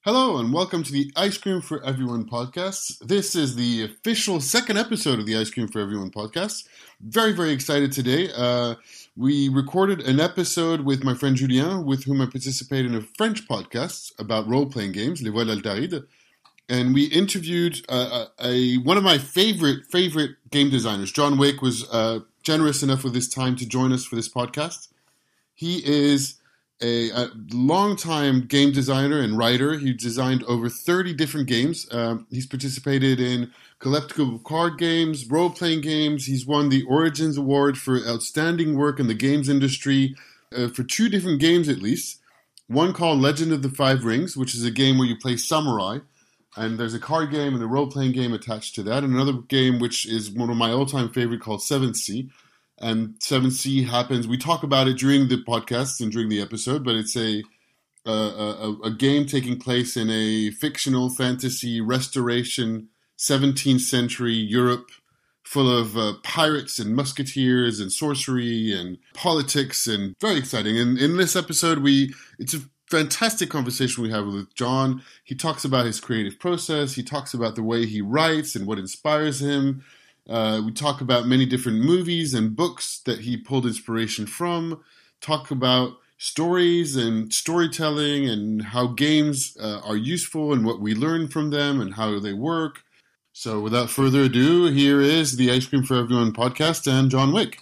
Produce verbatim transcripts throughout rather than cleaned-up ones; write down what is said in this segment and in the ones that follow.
Hello and welcome to the Ice Cream for Everyone podcast. This is the official second episode of the Ice Cream for Everyone podcast. Very, very excited today. Uh, we recorded an episode with my friend Julien, with whom I participate in a French podcast about role-playing games, Les Vols d'Altaride. And we interviewed uh, a, a one of my favorite, favorite game designers. John Wick was uh, generous enough with his time to join us for this podcast. He is A, a long-time game designer and writer. He designed over thirty different games. Um, he's participated in collectible card games, role-playing games. He's won the Origins Award for outstanding work in the games industry uh, for two different games at least. One called Legend of the Five Rings, which is a game where you play samurai. And there's a card game and a role-playing game attached to that. And another game, which is one of my all-time favorite, called Seventh Sea. And Seventh Sea happens, we talk about it during the podcast and during the episode, but it's a, a, a, a game taking place in a fictional fantasy restoration seventeenth century Europe full of uh, pirates and musketeers and sorcery and politics, and very exciting. And in this episode, we it's a fantastic conversation we have with John. He talks about his creative process. He talks about the way he writes and what inspires him. Uh, we talk about many different movies and books that he pulled inspiration from, talk about stories and storytelling and how games uh, are useful and what we learn from them and how they work. So without further ado, here is the Ice Cream for Everyone podcast and John Wick.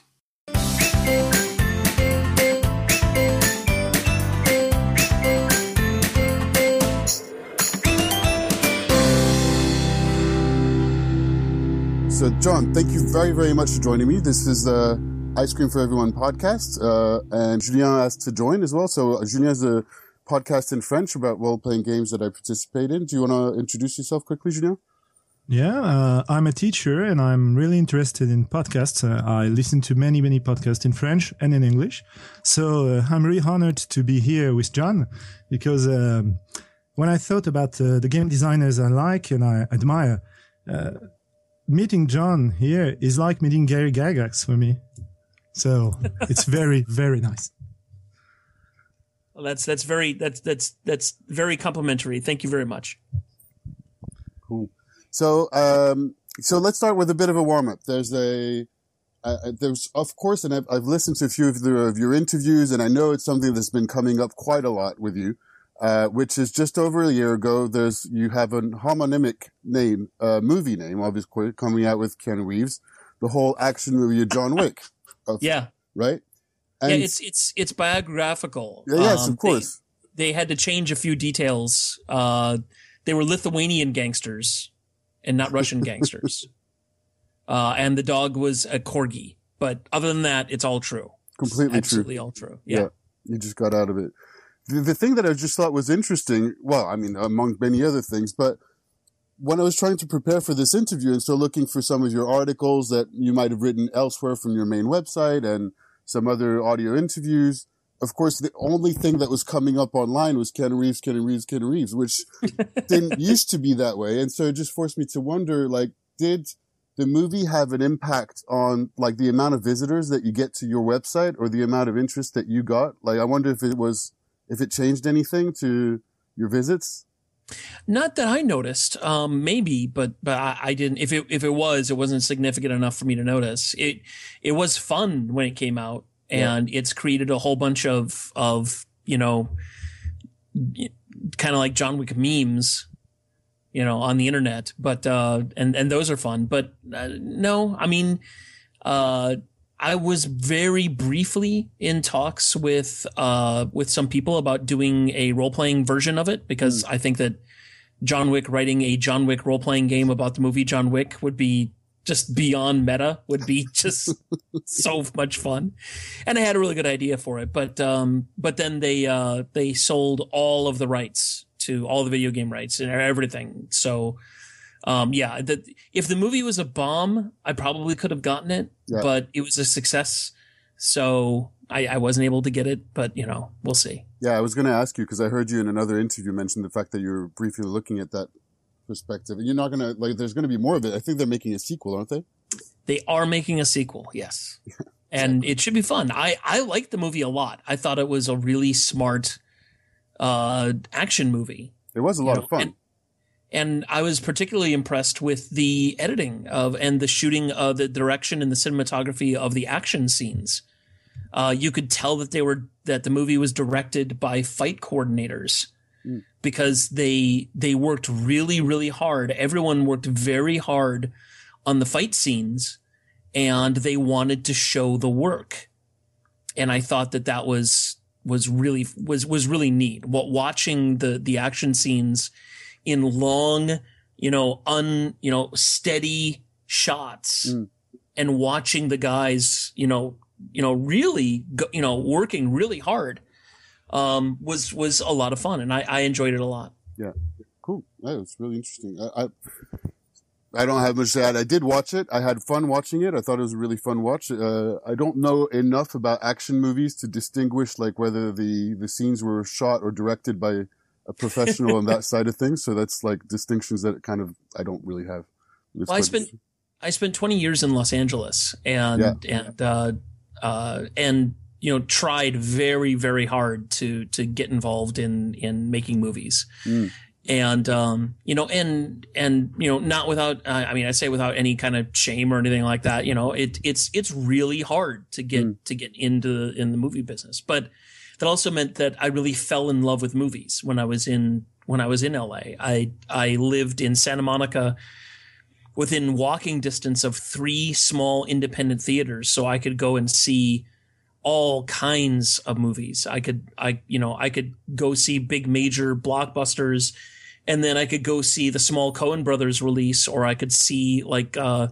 So, John, thank you very, very much for joining me. This is the Ice Cream for Everyone podcast, uh, and Julien asked to join as well. So, uh, Julien has a podcast in French about role-playing games that I participate in. Do you want to introduce yourself quickly, Julien? Yeah, uh, I'm a teacher, and I'm really interested in podcasts. Uh, I listen to many, many podcasts in French and in English. So, uh, I'm really honored to be here with John, because um, when I thought about uh, the game designers I like and I admire, uh, meeting John here is like meeting Gary Gygax for me. So it's very, very nice. Well, that's, that's very, that's, that's, that's very complimentary. Thank you very much. Cool. So, um, so let's start with a bit of a warm up. There's a, uh, there's, of course, and I've, I've listened to a few of, the, of your interviews, and I know it's something that's been coming up quite a lot with you. Uh, which is just over a year ago. There's, you have a homonymic name, uh, movie name, obviously, coming out with Keanu Reeves, the whole action movie of John Wick. Of, yeah. Right? And yeah, it's, it's, it's biographical. Yeah, yes, um, of course. They, they had to change a few details. Uh, they were Lithuanian gangsters and not Russian gangsters. Uh, and the dog was a corgi. But other than that, it's all true. Completely Absolutely true. all true. Yeah. yeah. You just got out of it. The, the thing that I just thought was interesting, well, I mean, among many other things, but when I was trying to prepare for this interview and so looking for some of your articles that you might have written elsewhere from your main website and some other audio interviews, of course, the only thing that was coming up online was Keanu Reeves, Keanu Reeves, Keanu Reeves, which didn't used to be that way. And so it just forced me to wonder, like, did the movie have an impact on, like, the amount of visitors that you get to your website or the amount of interest that you got? Like, I wonder if it was... if it changed anything to your visits? Not that I noticed. Um, maybe, but, but I, I didn't, if it, if it was, it wasn't significant enough for me to notice. It, it was fun when it came out, and yeah. It's created a whole bunch of, of, you know, kind of like John Wick memes, you know, on the internet, but, uh, and, and those are fun, but uh, no, I mean, uh, I was very briefly in talks with uh with some people about doing a role-playing version of it, because mm. I think that John Wick writing a John Wick role-playing game about the movie John Wick would be just beyond meta, would be just so much fun. And I had a really good idea for it, but um but then they uh they sold all of the rights to all the video game rights and everything. So Um, yeah, the, if the movie was a bomb, I probably could have gotten it, yeah. But it was a success. So I, I wasn't able to get it, but you know, we'll see. Yeah. I was going to ask you, cause I heard you in another interview mention the fact that you were briefly looking at that perspective, and you're not going to, like, there's going to be more of it. I think they're making a sequel, aren't they? They are making a sequel. Yes. And it should be fun. I, I liked the movie a lot. I thought it was a really smart, uh, action movie. It was a lot You know, of fun. And, and I was particularly impressed with the editing of and the shooting of the direction and the cinematography of the action scenes. Uh, you could tell that they were that the movie was directed by fight coordinators mm. because they they worked really, really hard. Everyone worked very hard on the fight scenes, and they wanted to show the work. And I thought that that was was really was was really neat. What watching the the action scenes in long, you know, un, you know, steady shots mm. and watching the guys, you know, you know, really, go, you know, working really hard, um, was, was a lot of fun. And I, I enjoyed it a lot. Yeah. Cool. That was really interesting. I, I, I don't have much to add. I did watch it. I had fun watching it. I thought it was a really fun watch. Uh, I don't know enough about action movies to distinguish like whether the, the scenes were shot or directed by a professional on that side of things. So that's like distinctions that kind of, I don't really have. Well, I spent, I spent twenty years in Los Angeles and, yeah. and, uh, uh, and, you know, tried very, very hard to, to get involved in, in making movies. Mm. And, um, you know, and, and, you know, not without, uh, I mean, I say without any kind of shame or anything like that, you know, it, it's, it's really hard to get, mm. to get into, in the movie business. But that also meant that I really fell in love with movies when I was in, when I was in L A. I, I lived in Santa Monica within walking distance of three small independent theaters. So I could go and see all kinds of movies. I could, I, you know, I could go see big major blockbusters, and then I could go see the small Coen Brothers release, or I could see like, uh,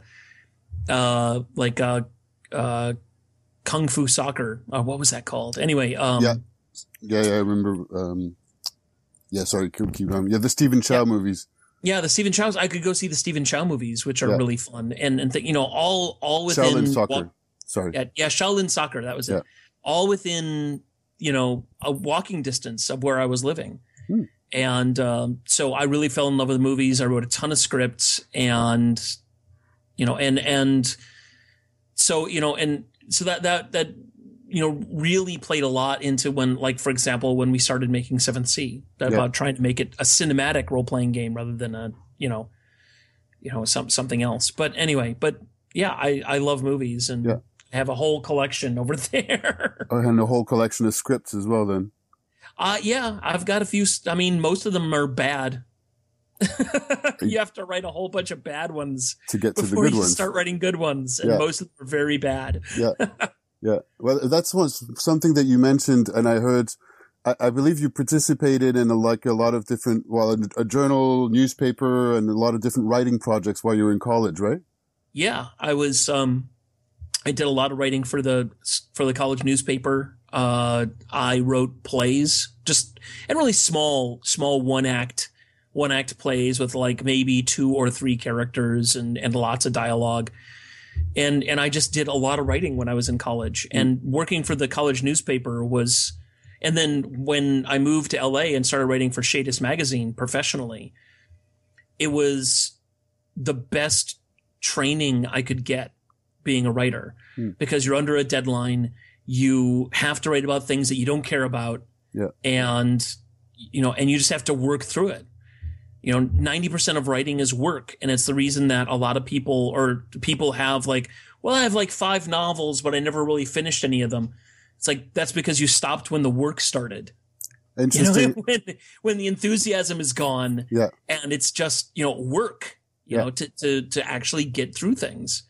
uh, like, uh, uh, Kung Fu Soccer. Uh, what was that called? Anyway. Um, yeah. Yeah. Yeah. I remember. Um, yeah. Sorry. Keep, keep going. Yeah. The Stephen Chow yeah. movies. Yeah. The Stephen Chow's. I could go see the Stephen Chow movies, which are yeah. really fun. And, and th- you know, all, all within. Shaolin Soccer. Walk- Sorry. Yeah. Yeah. Shaolin Soccer. That was it. Yeah. All within, you know, a walking distance of where I was living. Hmm. And, um, so I really fell in love with movies. I wrote a ton of scripts, and, you know, and, and so, you know, and, So that, that, that, you know, really played a lot into when, like, for example, when we started making Seventh Sea, about yeah. trying to make it a cinematic role playing game rather than a, you know, you know, some, something else. But anyway, but yeah, I, I love movies, and yeah. I have a whole collection over there. Oh, and a whole collection of scripts as well then. Uh, yeah, I've got a few. I mean, most of them are bad. You have to write a whole bunch of bad ones to get to the before good you ones. Start writing good ones, and yeah. most of them are very bad. Yeah, yeah. Well, that's was something that you mentioned, and I heard. I, I believe you participated in a, like a lot of different, well, a, a journal, newspaper, and a lot of different writing projects while you were in college, right? Yeah, I was. Um, I did a lot of writing for the for the college newspaper. Uh, I wrote plays, just and really small, small one act. one act plays with like maybe two or three characters and, and lots of dialogue. And, and I just did a lot of writing when I was in college, and working for the college newspaper was, and then when I moved to L A and started writing for Shadis Magazine professionally, it was the best training I could get being a writer mm. because you're under a deadline. You have to write about things that you don't care about. Yeah. And, you know, and you just have to work through it. You know, ninety percent of writing is work. And it's the reason that a lot of people or people have like, well, I have like five novels, but I never really finished any of them. It's like, that's because you stopped when the work started. Interesting. You know, when, when the enthusiasm is gone yeah. and it's just, you know, work, you yeah. know, to, to, to actually get through things.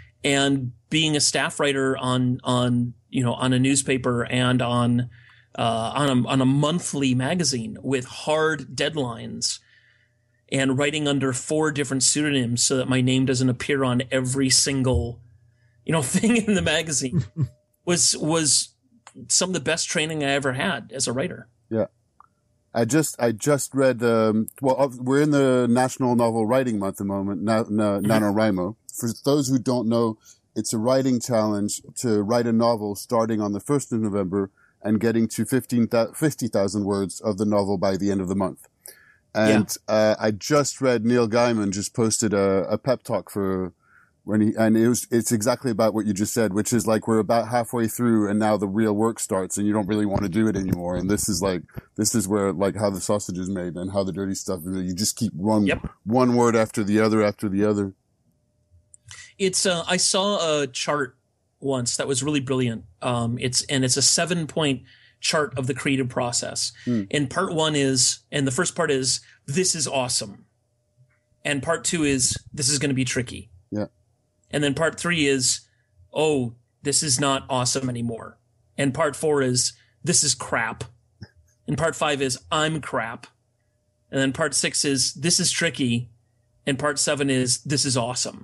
And being a staff writer on, on, you know, on a newspaper and on, uh, on a, on a monthly magazine with hard deadlines, and writing under four different pseudonyms so that my name doesn't appear on every single, you know, thing in the magazine was, was some of the best training I ever had as a writer. Yeah. I just, I just read, um, well, we're in the National Novel Writing Month at the moment, na- na- NaNoWriMo. For those who don't know, it's a writing challenge to write a novel starting on the first of November and getting to fifty thousand words of the novel by the end of the month. And, yeah. uh, I just read Neil Gaiman just posted a, a pep talk for, when he, and it was, it's exactly about what you just said, which is like, we're about halfway through and now the real work starts and you don't really want to do it anymore. And this is like, this is where like how the sausage is made and how the dirty stuff is. You just keep one, Yep. one word after the other after the other. It's, uh, I saw a chart once that was really brilliant. Um, it's, and it's a seven point chart of the creative process. Hmm. And part one is, and the first part is, this is awesome. And part two is, this is going to be tricky. Yeah. And then part three is, oh, this is not awesome anymore. And part four is, this is crap. And part five is, I'm crap. And then part six is, this is tricky. And part seven is, this is awesome.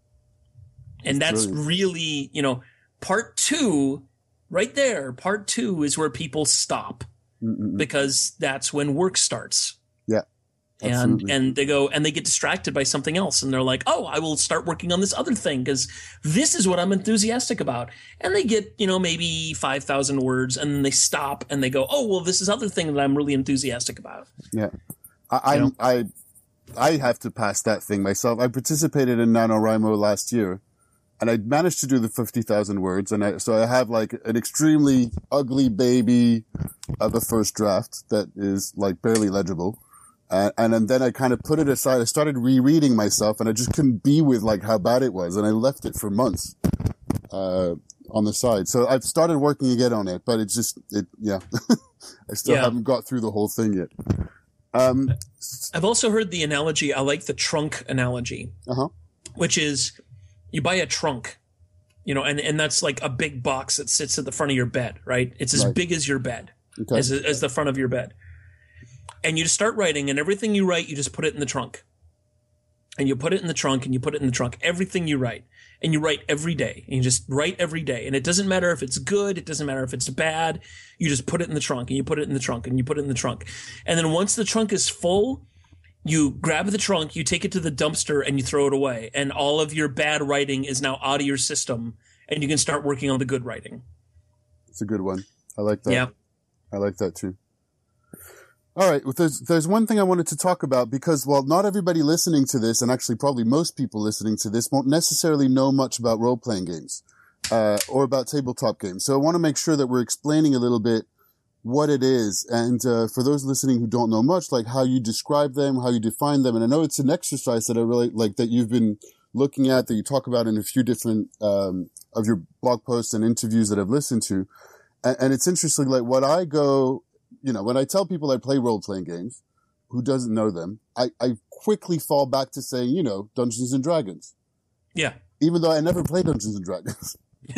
And that's, That's really, you know, part two, right there, part two is where people stop. Mm-mm. Because that's when work starts. Yeah. And Absolutely. and they go and they get distracted by something else, and they're like, "Oh, I will start working on this other thing because this is what I'm enthusiastic about." And they get, you know, maybe five thousand words, and then they stop and they go, "Oh, well, this is other thing that I'm really enthusiastic about." Yeah. I, I, You know? I, I have to pass that thing myself. I participated in NaNoWriMo last year and I managed to do the fifty thousand words. And I, so I have like an extremely ugly baby of a first draft that is like barely legible. Uh, and, and then I kind of put it aside. I started rereading myself and I just couldn't be with like how bad it was. And I left it for months, uh, on the side. So I've started working again on it, but it's just, it, yeah, I still Yeah. haven't got through the whole thing yet. Um, I've also heard the analogy. I like the trunk analogy, uh-huh. which is you buy a trunk, you know, and, and that's like a big box that sits at the front of your bed, right? It's as Right. big as your bed, Okay. as, as the front of your bed. And you just start writing, and everything you write, you just put it in the trunk. And you put it in the trunk, and you put it in the trunk. Everything you write. And you write every day. And you just write every day. And it doesn't matter if it's good. It doesn't matter if it's bad. You just put it in the trunk, and you put it in the trunk, and you put it in the trunk. And then once the trunk is full, you grab the trunk, you take it to the dumpster, and you throw it away. And all of your bad writing is now out of your system, and you can start working on the good writing. It's a good one. I like that. Yeah. I like that too. All right. Well, there's, there's one thing I wanted to talk about because, well, not everybody listening to this, and actually probably most people listening to this won't necessarily know much about role-playing games, uh, or about tabletop games. So I want to make sure that we're explaining a little bit what it is. And, uh, for those listening who don't know much, like how you describe them, how you define them. And I know it's an exercise that I really like that you've been looking at, that you talk about in a few different, um, of your blog posts and interviews that I've listened to. And, and it's interesting, like what I go, you know, when I tell people I play role-playing games, who doesn't know them, I, I quickly fall back to saying, you know, Dungeons and Dragons. Yeah. Even though I never play Dungeons and Dragons.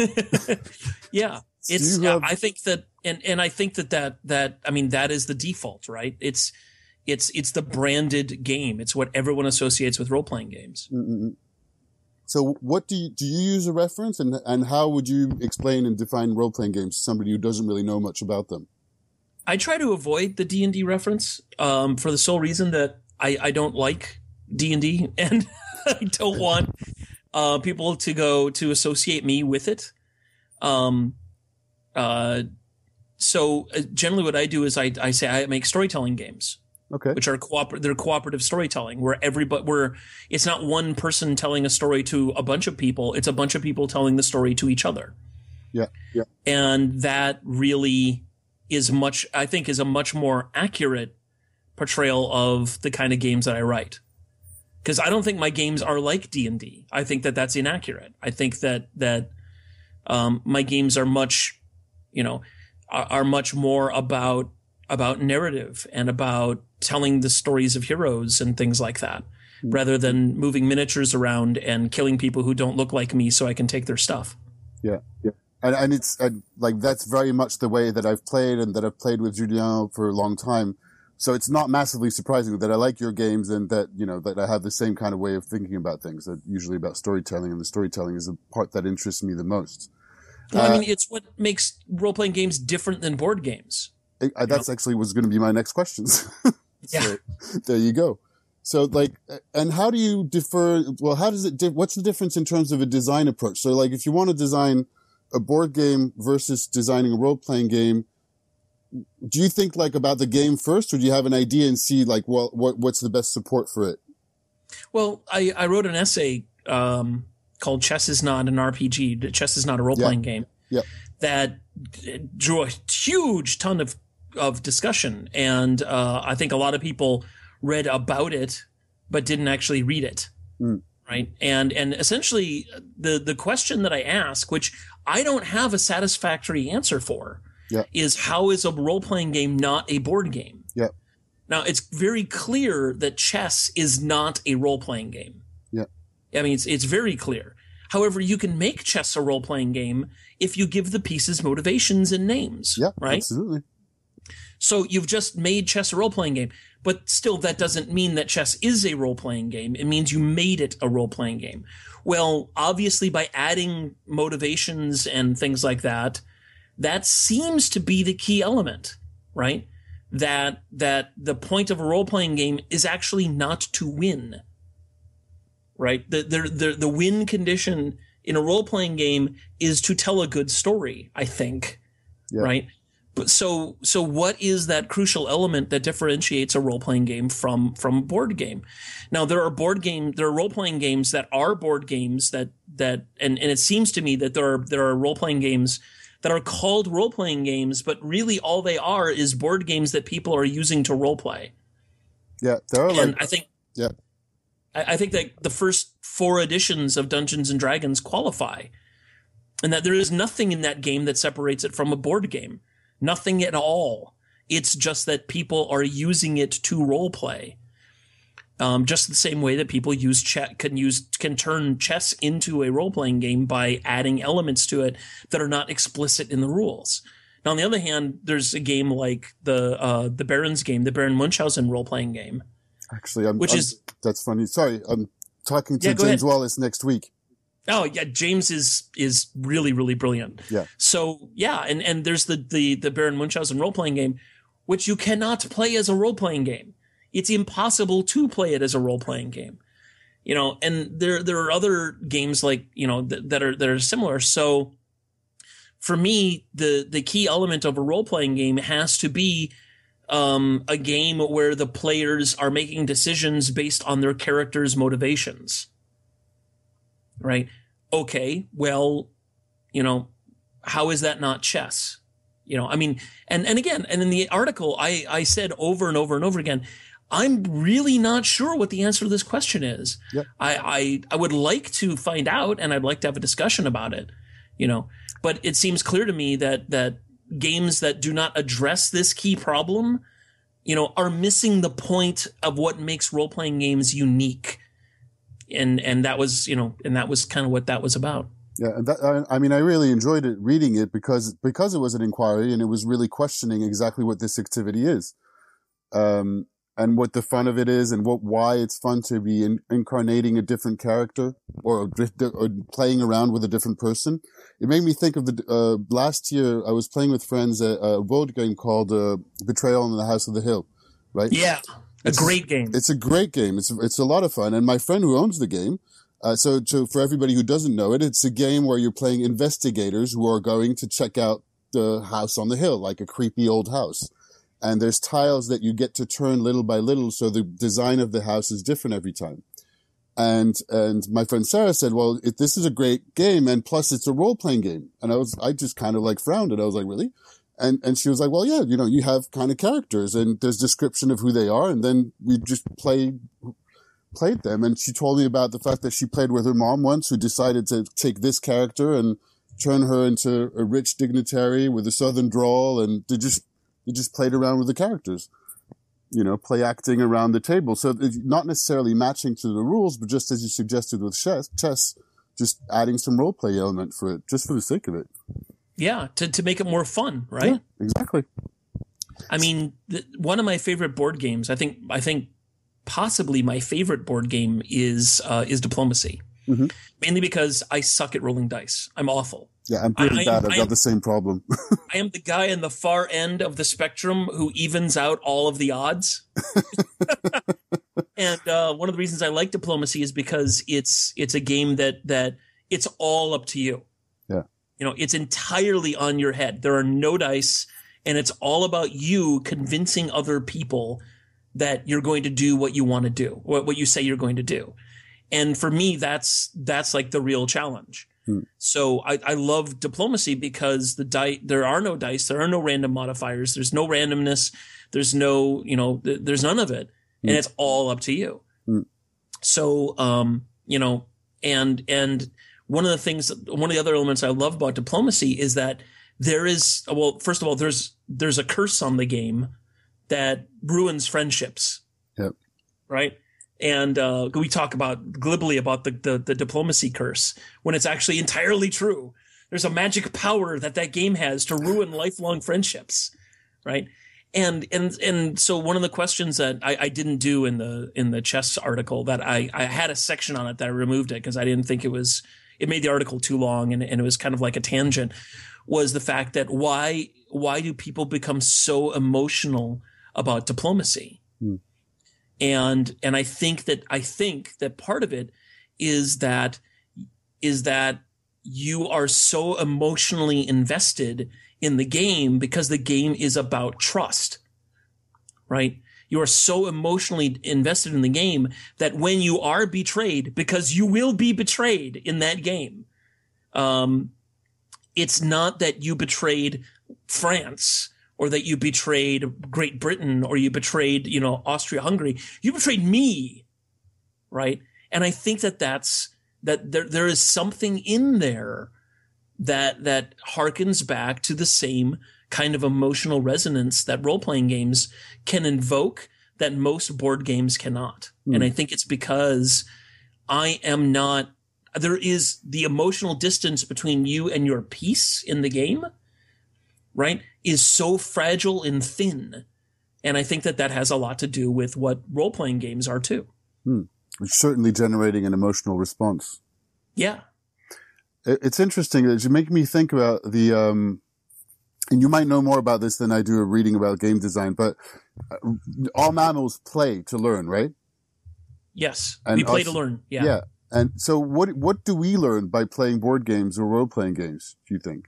Yeah. It's, Do you have- I think that, and, and I think that, that, that, I mean, that is the default, right? It's, it's, it's the branded game. It's what everyone associates with role-playing games. Mm-mm. So what do you, do you use a reference and, and how would you explain and define role-playing games to somebody who doesn't really know much about them? I try to avoid the D and D reference, um, for the sole reason that I, I don't like D and D and I don't want, uh, people to go to associate me with it. Um, uh, so uh, generally what I do is I, I say I make storytelling games. Okay. Which are cooper- they're cooperative storytelling where everybody, where it's not one person telling a story to a bunch of people. It's a bunch of people telling the story to each other. Yeah. Yeah. And that really is much, I think is a much more accurate portrayal of the kind of games that I write. Cause I don't think my games are like D and D. I think that that's inaccurate. I think that, that, um, my games are much, you know, are, are much more about, about narrative and about telling the stories of heroes and things like that, rather than moving miniatures around and killing people who don't look like me so I can take their stuff. Yeah. Yeah. And, and it's and like, that's very much the way that I've played and that I've played with Julien for a long time. So it's not massively surprising that I like your games and that, you know, that I have the same kind of way of thinking about things, that usually about storytelling, and the storytelling is the part that interests me the most. Well, Uh, I mean, it's what makes role-playing games different than board games. I, I, that's actually was going to be my next questions. Yeah. So, there you go. So like, and how do you differ? Well, how does it, di- what's the difference in terms of a design approach? So like, if you want to design a board game versus designing a role-playing game, do you think like about the game first, or do you have an idea and see like, well, what, what's the best support for it? Well, I, I wrote an essay, um, called Chess is Not an R P G, Chess is Not a role-playing yeah. game, yeah. that drew a huge ton of, of discussion. And uh, I think a lot of people read about it but didn't actually read it. Mm. Right. And and essentially the, the question that I ask, which I don't have a satisfactory answer for, yeah. is how is a role-playing game not a board game? Yeah. Now, it's very clear that chess is not a role-playing game. Yeah. I mean, it's it's very clear. However, you can make chess a role-playing game if you give the pieces motivations and names. Yeah, right? Absolutely. So you've just made chess a role-playing game, but still that doesn't mean that chess is a role-playing game. It means you made it a role-playing game. Well, obviously by adding motivations and things like that, that seems to be the key element, right? That, that the point of a role-playing game is actually not to win, right? The, the, the, the win condition in a role-playing game is to tell a good story, I think, yeah. right? But so, so what is that crucial element that differentiates a role-playing game from, from a board game? Now, there are board game, there are role-playing games that are board games that, that, and, and it seems to me that there are, there are role-playing games that are called role-playing games, but really all they are is board games that people are using to role-play. Yeah. There are and like, I think, yeah. I, I think that the first four editions of Dungeons and Dragons qualify, and that there is nothing in that game that separates it from a board game. Nothing at all. It's just that people are using it to role play. Um, just the same way that people use ch- can use can turn chess into a role playing game by adding elements to it that are not explicit in the rules. Now, on the other hand, there's a game like the uh, the Baron's game, the Baron Munchausen role playing game. Actually, I'm, which I'm, is that's funny. Sorry, I'm talking to yeah, James ahead. Wallace next week. Oh yeah, James is is really really brilliant. Yeah. So yeah, and and there's the the the Baron Munchausen role playing game, which you cannot play as a role playing game. It's impossible to play it as a role playing game. You know, and there there are other games like you know th- that are that are similar. So for me, the the key element of a role playing game has to be um, a game where the players are making decisions based on their characters' motivations. Right. Okay. Well, you know, how is that not chess? You know, I mean, and, and again, and in the article, I, I said over and over and over again, I'm really not sure what the answer to this question is. Yep. I, I, I would like to find out, and I'd like to have a discussion about it, you know, but it seems clear to me that, that games that do not address this key problem, you know, are missing the point of what makes role-playing games unique. And and that was, you know, and that was kind of what that was about. Yeah, and that, I mean, I really enjoyed it reading it because because it was an inquiry and it was really questioning exactly what this activity is, um, and what the fun of it is, and what why it's fun to be in, incarnating a different character or, or playing around with a different person. It made me think of the uh, last year I was playing with friends a, a board game called uh, Betrayal in the House of the Hill, right? Yeah. A It's, great game. It's a great game. It's it's a lot of fun. And my friend who owns the game, uh, so, so for everybody who doesn't know it, it's a game where you're playing investigators who are going to check out the house on the hill, like a creepy old house. And there's tiles that you get to turn little by little, so the design of the house is different every time. And and my friend Sarah said, well, it, this is a great game, and plus it's a role-playing game. And I was I just kind of like frowned, and I was like, really? And, and she was like, well, yeah, you know, you have kind of characters and there's description of who they are. And then we just played, played them. And she told me about the fact that she played with her mom once, who decided to take this character and turn her into a rich dignitary with a southern drawl. And they just, they just played around with the characters, you know, play acting around the table. So it's not necessarily matching to the rules, but just as you suggested with chess, chess, just adding some role play element for it, just for the sake of it. Yeah, to, to make it more fun, right? Yeah, exactly. I mean, the, one of my favorite board games, I think, I think possibly my favorite board game is uh, is Diplomacy. Mm-hmm. Mainly because I suck at rolling dice. I'm awful. Yeah, I'm pretty I, bad. I, I've I got am, the same problem. I am the guy in the far end of the spectrum who evens out all of the odds. And uh, one of the reasons I like Diplomacy is because it's it's a game that that it's all up to you. Yeah. You know, it's entirely on your head. There are no dice, and it's all about you convincing other people that you're going to do what you want to do, what, what you say you're going to do. And for me, that's that's like the real challenge. Hmm. So I, I love diplomacy because the die there are no dice, there are no random modifiers, there's no randomness, there's no you know th- there's none of it, hmm. and it's all up to you. Hmm. So um you know and and one of the things, one of the other elements I love about diplomacy is that there is well, first of all, there's there's a curse on the game that ruins friendships. Yep. Right. And uh, we talk about glibly about the, the the diplomacy curse when it's actually entirely true. There's a magic power that that game has to ruin lifelong friendships, right? And and and so one of the questions that I, I didn't do in the in the chess article that I I had a section on it that I removed it because I didn't think it was it made the article too long and, and it was kind of like a tangent, was the fact that why why do people become so emotional about diplomacy? Hmm. And and I think that I think that part of it is that is that you are so emotionally invested in the game because the game is about trust, right? You are so emotionally invested in the game that when you are betrayed, because you will be betrayed in that game, um, it's not that you betrayed France or that you betrayed Great Britain, or you betrayed, you know, Austria-Hungary. You betrayed me, right? And I think that that's that there there is something in there that that harkens back to the same kind of emotional resonance that role-playing games can invoke that most board games cannot. Mm. And I think it's because I am not. There is the emotional distance between you and your piece in the game, right, is so fragile and thin. And I think that that has a lot to do with what role-playing games are too. Hmm. It's certainly generating an emotional response. Yeah. It's interesting that you make me think about the, um, and you might know more about this than I do reading about game design, but all mammals play to learn, right? Yes. And we play us, to learn. Yeah. Yeah. And so what, what do we learn by playing board games or role-playing games, do you think?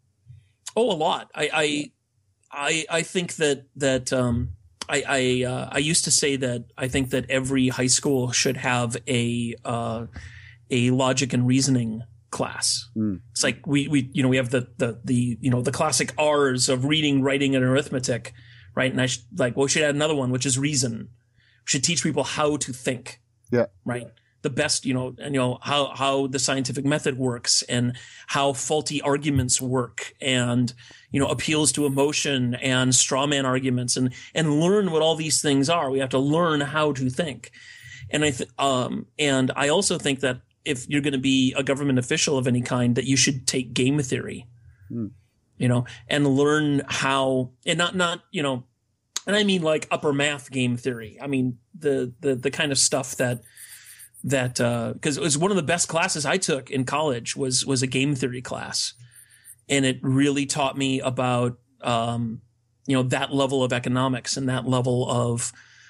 Oh, a lot. I, I, I, I think that, that, um, I, I, uh, I used to say that I think that every high school should have a, uh, a logic and reasoning class. Mm. It's like we, we, you know, we have the, the, the, you know, the classic R's of reading, writing, and arithmetic, right? And I should, like, well, we should add another one, which is reason. We should teach people how to think. Yeah. Right. The best, you know, and you know how how the scientific method works and how faulty arguments work, and you know appeals to emotion and straw man arguments, and and learn what all these things are. We have to learn how to think, and I th- um and I also think that if you're going to be a government official of any kind, that you should take game theory, mm. you know, and learn how, and not not you know, and I mean like upper math game theory. I mean the the the kind of stuff that. That because uh, it was one of the best classes I took in college was was a game theory class, and it really taught me about um, you know that level of economics and that level of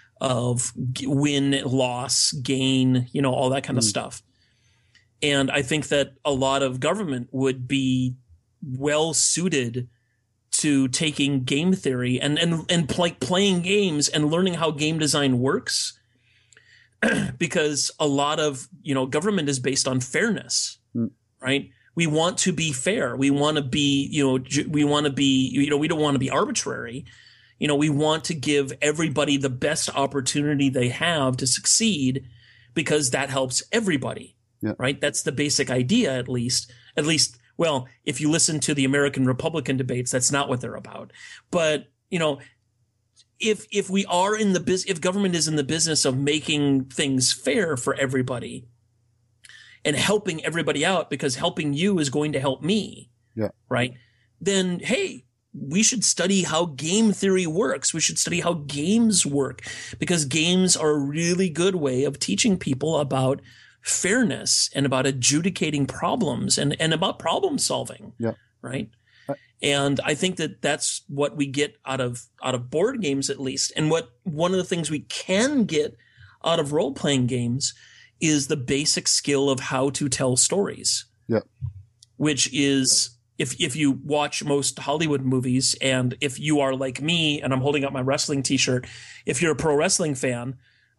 of win, loss, gain, you know all that kind mm. of stuff. And I think that a lot of government would be well suited to taking game theory and and and play, playing games and learning how game design works. Because a lot of, you know, government is based on fairness, mm. right? We want to be fair. We want to be, you know, we want to be, you know, we don't want to be arbitrary. You know, we want to give everybody the best opportunity they have to succeed because that helps everybody, yeah. right? That's the basic idea, at least. At least, well, if you listen to the American Republican debates, that's not what they're about. But, you know, If if we are in the biz, if government is in the business of making things fair for everybody and helping everybody out, because helping you is going to help me, yeah, right? Then hey, we should study how game theory works. We should study how games work, because games are a really good way of teaching people about fairness and about adjudicating problems and and about problem solving, yeah, right? And I think that that's what we get out of out of board games, at least. And what one of the things we can get out of role playing games is the basic skill of how to tell stories. Yeah. Which is, if if you watch most Hollywood movies, and if you are like me, and I'm holding up my wrestling T-shirt, if you're a pro wrestling fan,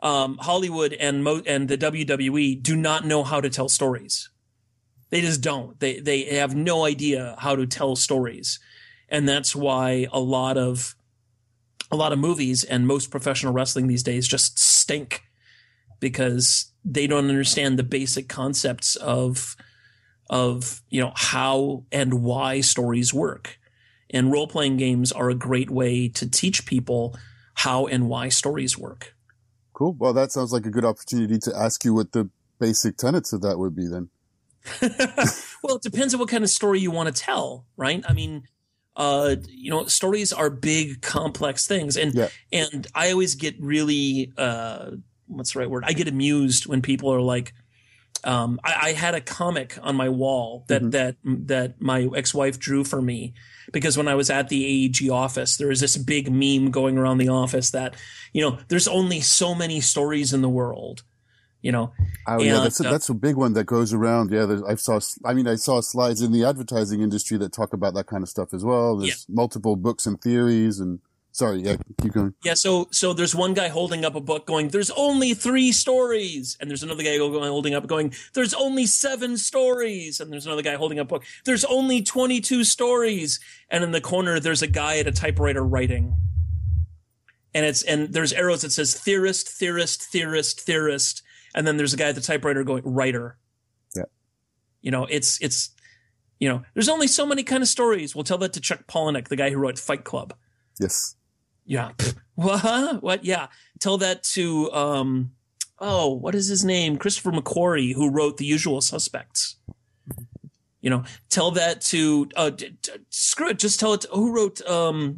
um, Hollywood and Mo- and the W W E do not know how to tell stories. They just don't. They they have no idea how to tell stories, and that's why a lot of a lot of movies and most professional wrestling these days just stink, because they don't understand the basic concepts of of you know how and why stories work. And role-playing games are a great way to teach people how and why stories work. Cool. Well, that sounds like a good opportunity to ask you what the basic tenets of that would be then. Well, it depends on what kind of story you want to tell, right? I mean, uh, you know, stories are big, complex things. And, yeah. and I always get really, uh, what's the right word? I get amused when people are like, um, I, I had a comic on my wall that, mm-hmm. that, that my ex-wife drew for me, because when I was at the A E G office, there was this big meme going around the office that, you know, there's only so many stories in the world. You know, oh yeah, and, that's a, uh, that's a big one that goes around. Yeah, I saw. I mean, I saw slides in the advertising industry that talk about that kind of stuff as well. There's yeah. multiple books and theories. And sorry, yeah, keep going. Yeah, so so there's one guy holding up a book, going, "There's only three stories," and there's another guy going holding up, going, "There's only seven stories," and there's another guy holding up a book, "There's only twenty-two stories," and in the corner there's a guy at a typewriter writing, and it's and there's arrows that says theorist, theorist, theorist, theorist. And then there's a guy at the typewriter going, writer. Yeah. You know, it's, it's, you know, there's only so many kind of stories. We'll tell that to Chuck Palahniuk, the guy who wrote Fight Club. Yes. Yeah. What? What? Yeah. Tell that to, um, oh, what is his name? Christopher McQuarrie, who wrote The Usual Suspects. You know, tell that to, uh, d- d- screw it. Just tell it to, who wrote, um,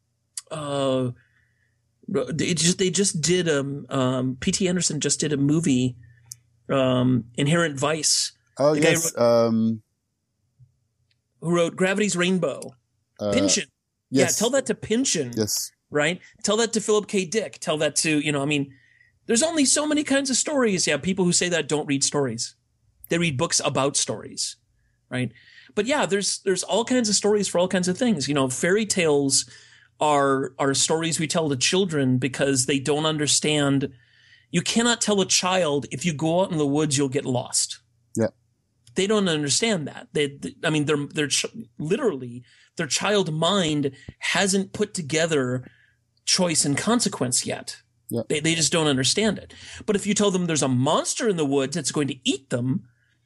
uh, They just they just did um um P T Anderson just did a movie, um Inherent Vice. Oh the yes, guy wrote, um, who wrote Gravity's Rainbow? Uh, Pynchon. Yes. Yeah, tell that to Pynchon. Yes. Right. Tell that to Philip K. Dick. Tell that to you know. I mean, there's only so many kinds of stories. Yeah, people who say that don't read stories. They read books about stories, right? But yeah, there's there's all kinds of stories for all kinds of things. You know, fairy tales are are stories we tell to children because they don't understand. You cannot tell a child, if you go out in the woods, you'll get lost. Yeah. They don't understand that. They, they I mean, they're, they're ch- literally, their child mind hasn't put together choice and consequence yet. Yeah. They, they just don't understand it. But if you tell them there's a monster in the woods that's going to eat them,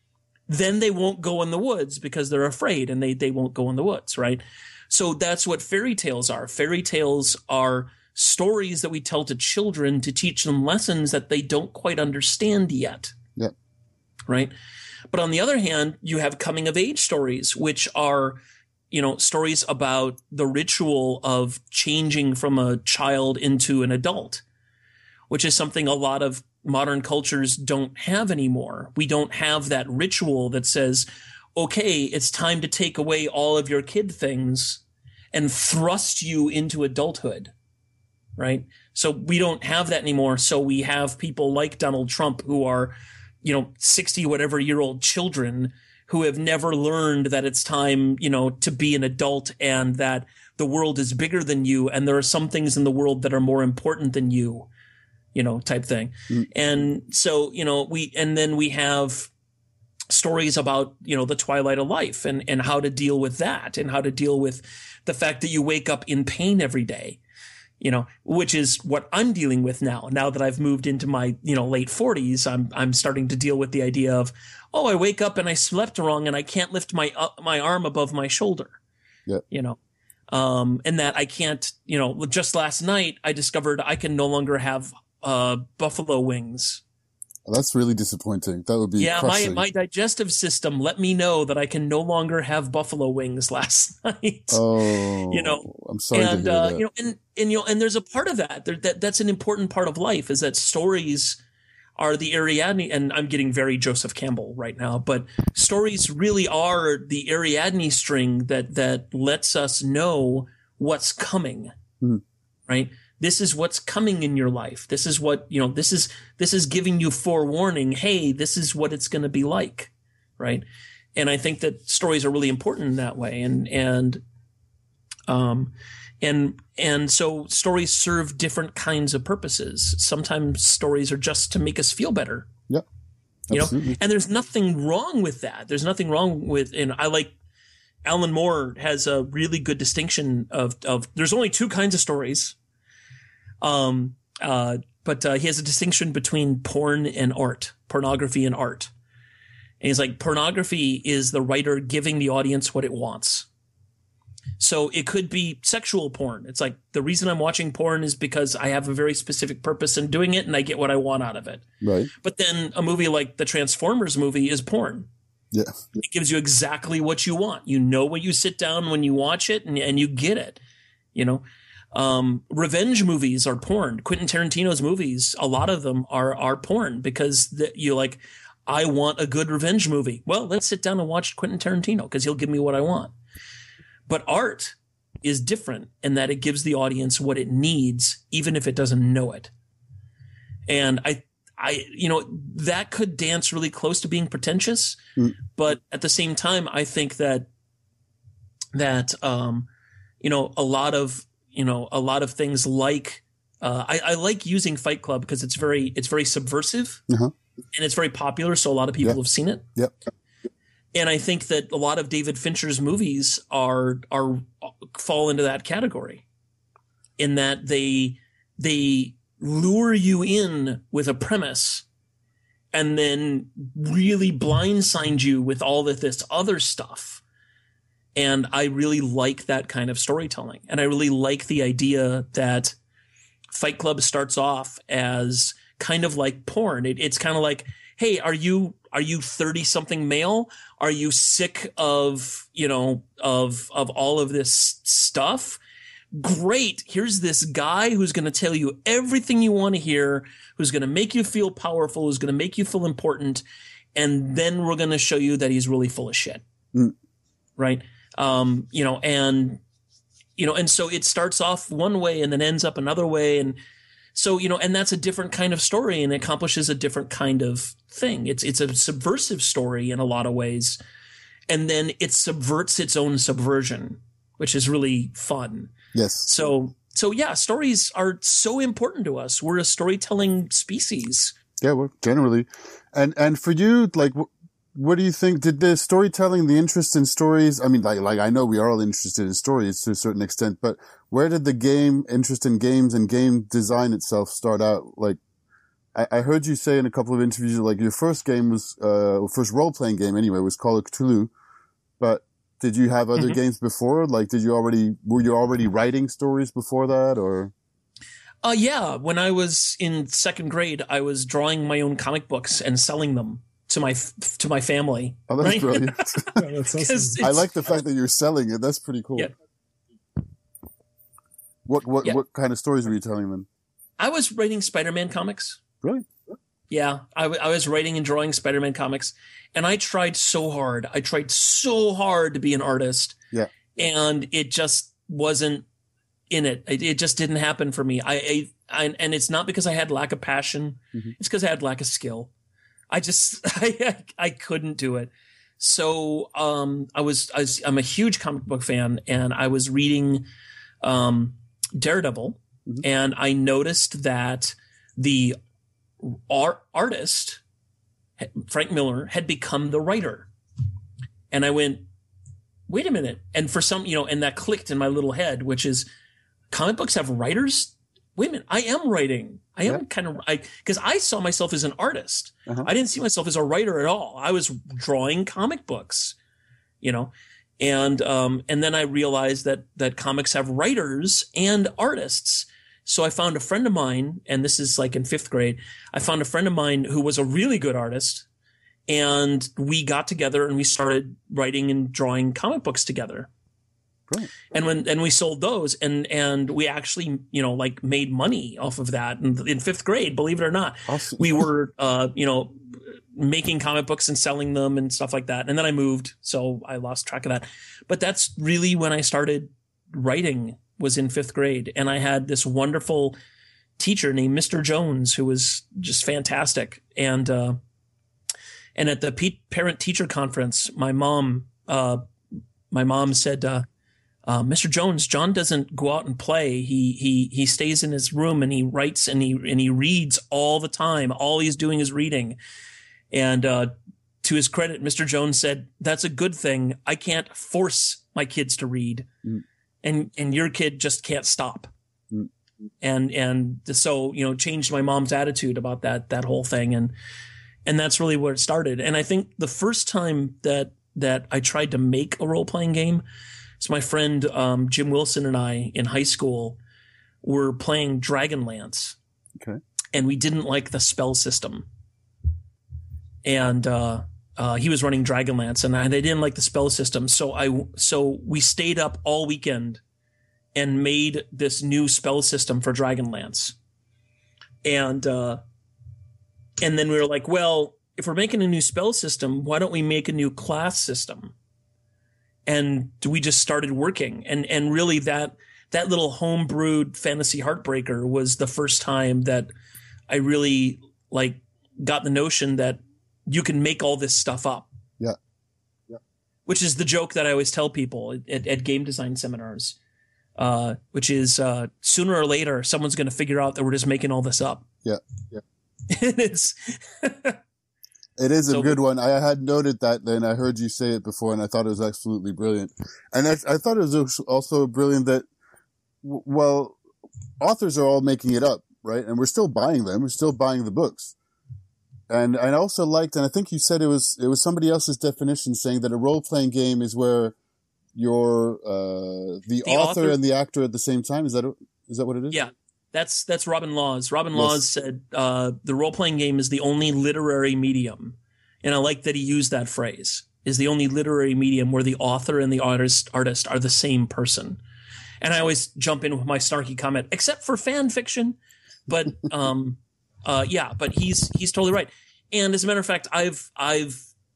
then they won't go in the woods because they're afraid, and they, they won't go in the woods, right? So that's what fairy tales are. Fairy tales are stories that we tell to children to teach them lessons that they don't quite understand yet. Yeah. Right? But on the other hand, you have coming of age stories, which are, you know, stories about the ritual of changing from a child into an adult, which is something a lot of modern cultures don't have anymore. We don't have that ritual that says, okay, it's time to take away all of your kid things and thrust you into adulthood, right? So we don't have that anymore. So we have people like Donald Trump who are, you know, sixty whatever year old children who have never learned that it's time, you know, to be an adult, and that the world is bigger than you, and there are some things in the world that are more important than you, you know, type thing. Mm. And so, you know, we, and then we have stories about, you know, the twilight of life, and, and how to deal with that, and how to deal with the fact that you wake up in pain every day, you know, which is what I'm dealing with now. Now that I've moved into my, you know, late forties, I'm, I'm starting to deal with the idea of, oh, I wake up and I slept wrong and I can't lift my, uh, my arm above my shoulder, yeah. you know, um, and that I can't, you know, just last night I discovered I can no longer have, uh, buffalo wings. That's really disappointing. That would be yeah. crushing. My my digestive system let me know that I can no longer have buffalo wings last night. Oh, you know, I'm sorry and to hear uh, that. you know, and and you know, and there's a part of that. There, that that's an important part of life, is that stories are the Ariadne. And I'm getting very Joseph Campbell right now, but stories really are the Ariadne string that that lets us know what's coming, mm-hmm. right? This is what's coming in your life. This is what, you know, this is, this is giving you forewarning. Hey, this is what it's going to be like. Right. And I think that stories are really important in that way. And, and, um, And and so stories serve different kinds of purposes. Sometimes stories are just to make us feel better. Yeah. You know, and there's nothing wrong with that. There's nothing wrong with, and I like Alan Moore has a really good distinction of, of there's only two kinds of stories. Um, uh, but uh, he has a distinction between porn and art, pornography and art. And he's like, pornography is the writer giving the audience what it wants. So it could be sexual porn. It's like, the reason I'm watching porn is because I have a very specific purpose in doing it and I get what I want out of it. Right. But then a movie like the Transformers movie is porn. Yeah. It gives you exactly what you want. You know what you sit down when you watch it and, and you get it, you know? Um, revenge movies are porn. Quentin Tarantino's movies, a lot of them are, are porn because the, you're like, I want a good revenge movie. Well, let's sit down and watch Quentin Tarantino because he'll give me what I want. But art is different in that it gives the audience what it needs, even if it doesn't know it. And I, I, you know, that could dance really close to being pretentious, mm. but at the same time, I think that, that, um, you know, a lot of, you know, a lot of things like, uh, I, I like using Fight Club because it's very, it's very subversive uh-huh. and it's very popular. So a lot of people yep. have seen it. Yep. And I think that a lot of David Fincher's movies are are fall into that category, in that they they lure you in with a premise, and then really blindside you with all of this other stuff. And I really like that kind of storytelling, and I really like the idea that Fight Club starts off as kind of like porn. It, it's kind of like, hey, are you are you thirty something male? Are you sick of, you know, of, of all of this stuff? Great. Here's this guy who's going to tell you everything you want to hear, who's going to make you feel powerful, who's going to make you feel important. And then we're going to show you that he's really full of shit. Mm. Right. Um, you know, and, you know, and so it starts off one way and then ends up another way. And so, you know, and that's a different kind of story and accomplishes a different kind of thing. It's it's a subversive story in a lot of ways. And then it subverts its own subversion, which is really fun. Yes. So, so yeah, stories are so important to us. We're a storytelling species. Yeah, well, generally. And and for you, like, what do you think? Did the storytelling, the interest in stories, I mean, like, like I know we are all interested in stories to a certain extent, but where did the game, interest in games and game design itself start out? Like, I, I heard you say in a couple of interviews, like, your first game was, uh, first role-playing game anyway, was Call of Cthulhu. But did you have other mm-hmm. games before? Like, did you already, were you already writing stories before that, or? Uh, yeah. When I was in second grade, I was drawing my own comic books and selling them to my to my family. Oh, that's right? brilliant. Yeah, that's awesome. I like the fact that you're selling it. That's pretty cool. Yeah. What what yeah. what kind of stories were you telling them? I was writing Spider-Man comics. Really? Yeah, I, w- I was writing and drawing Spider-Man comics, and I tried so hard. I tried so hard to be an artist. Yeah. And it just wasn't in it. It, it just didn't happen for me. I, I, I and it's not because I had lack of passion. Mm-hmm. It's because I had lack of skill. I just I I couldn't do it. So um, I was I was I'm a huge comic book fan, and I was reading um, Daredevil, mm-hmm. and I noticed that the art artist Frank Miller had become the writer, and I went, wait a minute, and for some, you know, and that clicked in my little head, which is, comic books have writers? Wait a minute, I am writing. I am yeah. kind of, I, because I saw myself as an artist. Uh-huh. I didn't see myself as a writer at all. I was drawing comic books, you know, and, um, and then I realized that, that comics have writers and artists. So I found a friend of mine, and this is like in fifth grade, I found a friend of mine who was a really good artist, and we got together and we started writing and drawing comic books together. Right. And when, and we sold those, and, and we actually, you know, like made money off of that. And in fifth grade, believe it or not, awesome. we were, uh, you know, making comic books and selling them and stuff like that. And then I moved, so I lost track of that. But that's really when I started writing, was in fifth grade. And I had this wonderful teacher named Mister Jones, who was just fantastic. And, uh, and at the parent teacher conference, my mom, uh, my mom said, uh, uh, Mister Jones, John doesn't go out and play. He he he stays in his room and he writes and he and he reads all the time. All he's doing is reading. And uh, to his credit, Mister Jones said, "That's a good thing. I can't force my kids to read, mm. and and your kid just can't stop." Mm. And and so you know, changed my mom's attitude about that that whole thing, and and that's really where it started. And I think the first time that that I tried to make a role playing game, so my friend um, Jim Wilson and I in high school were playing Dragonlance, okay, and we didn't like the spell system. And uh, uh, he was running Dragonlance, and I, they didn't like the spell system. So I, so we stayed up all weekend and made this new spell system for Dragonlance. And uh, and then we were like, well, if we're making a new spell system, why don't we make a new class system? And we just started working. And and really that that little homebrewed fantasy heartbreaker was the first time that I really like got the notion that you can make all this stuff up. Yeah. Yeah. Which is the joke that I always tell people at, at game design seminars, uh, which is uh, sooner or later, someone's going to figure out that we're just making all this up. Yeah. Yeah. it's It is a so, good one. I had noted that, and I heard you say it before, and I thought it was absolutely brilliant. And I, I thought it was also brilliant that, well, authors are all making it up, right? And we're still buying them. We're still buying the books. And I also liked, and I think you said it was it was somebody else's definition, saying that a role playing game is where you're uh, the, the author, author and the actor at the same time. Is that is that what it is? Yeah, that's that's Robin Laws. Robin yes. Laws said uh, the role playing game is the only literary medium, and I like that he used that phrase. Is the only literary medium where the author and the artist artist are the same person. And I always jump in with my snarky comment, except for fan fiction, but. Um, Uh, yeah, but he's he's totally right. And as a matter of fact, I've I've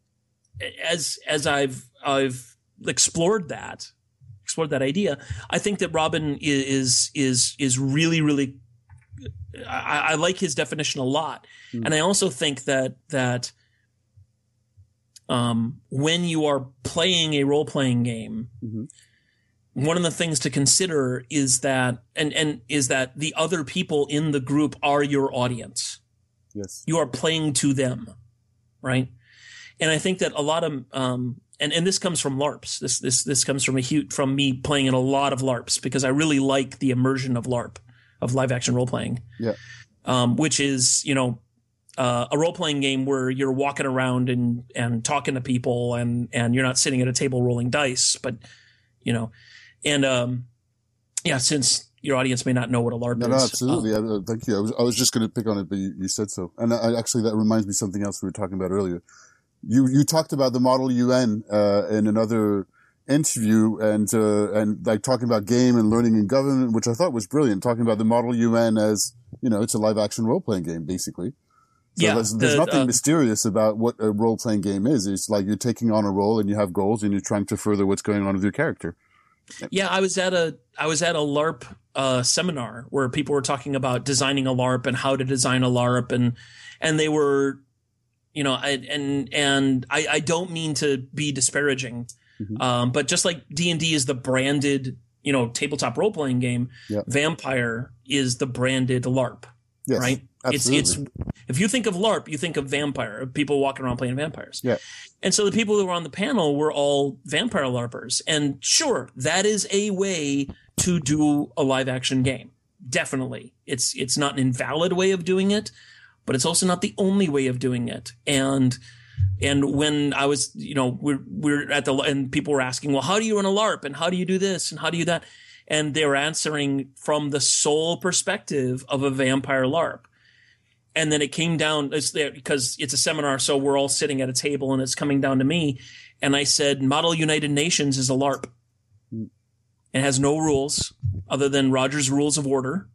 as as I've I've explored that explored that idea. I think that Robin is is is really really. I, I like his definition a lot, mm. and I also think that that um, when you are playing a role playing game. Mm-hmm. One of the things to consider is that, and, and is that the other people in the group are your audience. Yes. You are playing to them, right? And I think that a lot of, um, and, and this comes from LARPs. This, this, this comes from a huge, from me playing in a lot of LARPs because I really like the immersion of LARP, of live action role playing. Yeah. Um, which is, you know, uh, a role playing game where you're walking around and, and talking to people and, and you're not sitting at a table rolling dice, but, you know, And, um, yeah, since your audience may not know what a LARP no, is. No, absolutely. Um, uh, Thank you. I was, I was just going to pick on it, but you, you said so. And I, actually, that reminds me of something else we were talking about earlier. You, you talked about the Model U N, uh, in another interview and, uh, and like talking about game and learning in government, which I thought was brilliant. Talking about the Model U N as, you know, it's a live action role playing game, basically. So yeah, there's, there's the, nothing uh, mysterious about what a role playing game is. It's like you're taking on a role and you have goals and you're trying to further what's going on with your character. Yeah, I was at a I was at a LARP uh, seminar where people were talking about designing a LARP and how to design a LARP, and and they were, you know, I, and and I, I don't mean to be disparaging, mm-hmm. um, but just like D and D is the branded, you know, tabletop role playing game, yep. Vampire is the branded LARP, yes, right? Absolutely. It's it's if you think of LARP, you think of Vampire, people walking around playing vampires. Yeah. And so the people who were on the panel were all vampire LARPers. And sure, that is a way to do a live action game. Definitely. It's it's not an invalid way of doing it, but it's also not the only way of doing it. And and when I was, you know, we're we're at the and people were asking, well, how do you run a LARP and how do you do this and how do you do that? And they were answering from the sole perspective of a vampire LARP. And then it came down it's there because it's a seminar. So we're all sitting at a table and it's coming down to me. And I said, Model United Nations is a LARP. It has no rules other than Roger's Rules of Order.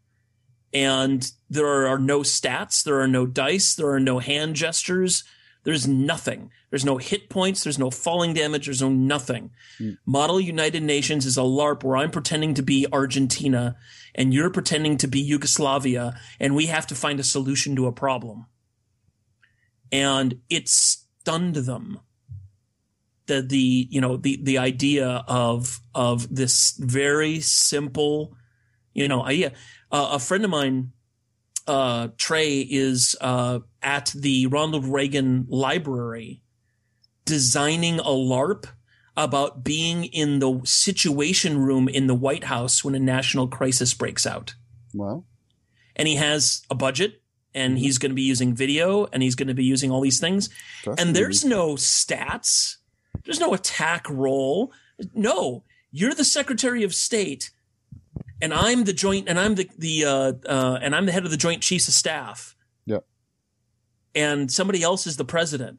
And there are no stats. There are no dice. There are no hand gestures. There's nothing. There's no hit points. There's no falling damage. There's no nothing. Mm. Model United Nations is a LARP where I'm pretending to be Argentina and you're pretending to be Yugoslavia, and we have to find a solution to a problem. And it stunned them. the the you know the the idea of of this very simple, you know, idea. Uh, a friend of mine, uh, Trey, is uh, at the Ronald Reagan Library designing a LARP about being in the Situation Room in the White House when a national crisis breaks out. Wow. And he has a budget, and he's going to be using video, and he's going to be using all these things. And there's no stats. There's no attack roll. No, you're the Secretary of State, and I'm the joint, and I'm the the uh, uh, and I'm the head of the Joint Chiefs of Staff. Yeah. And somebody else is the president,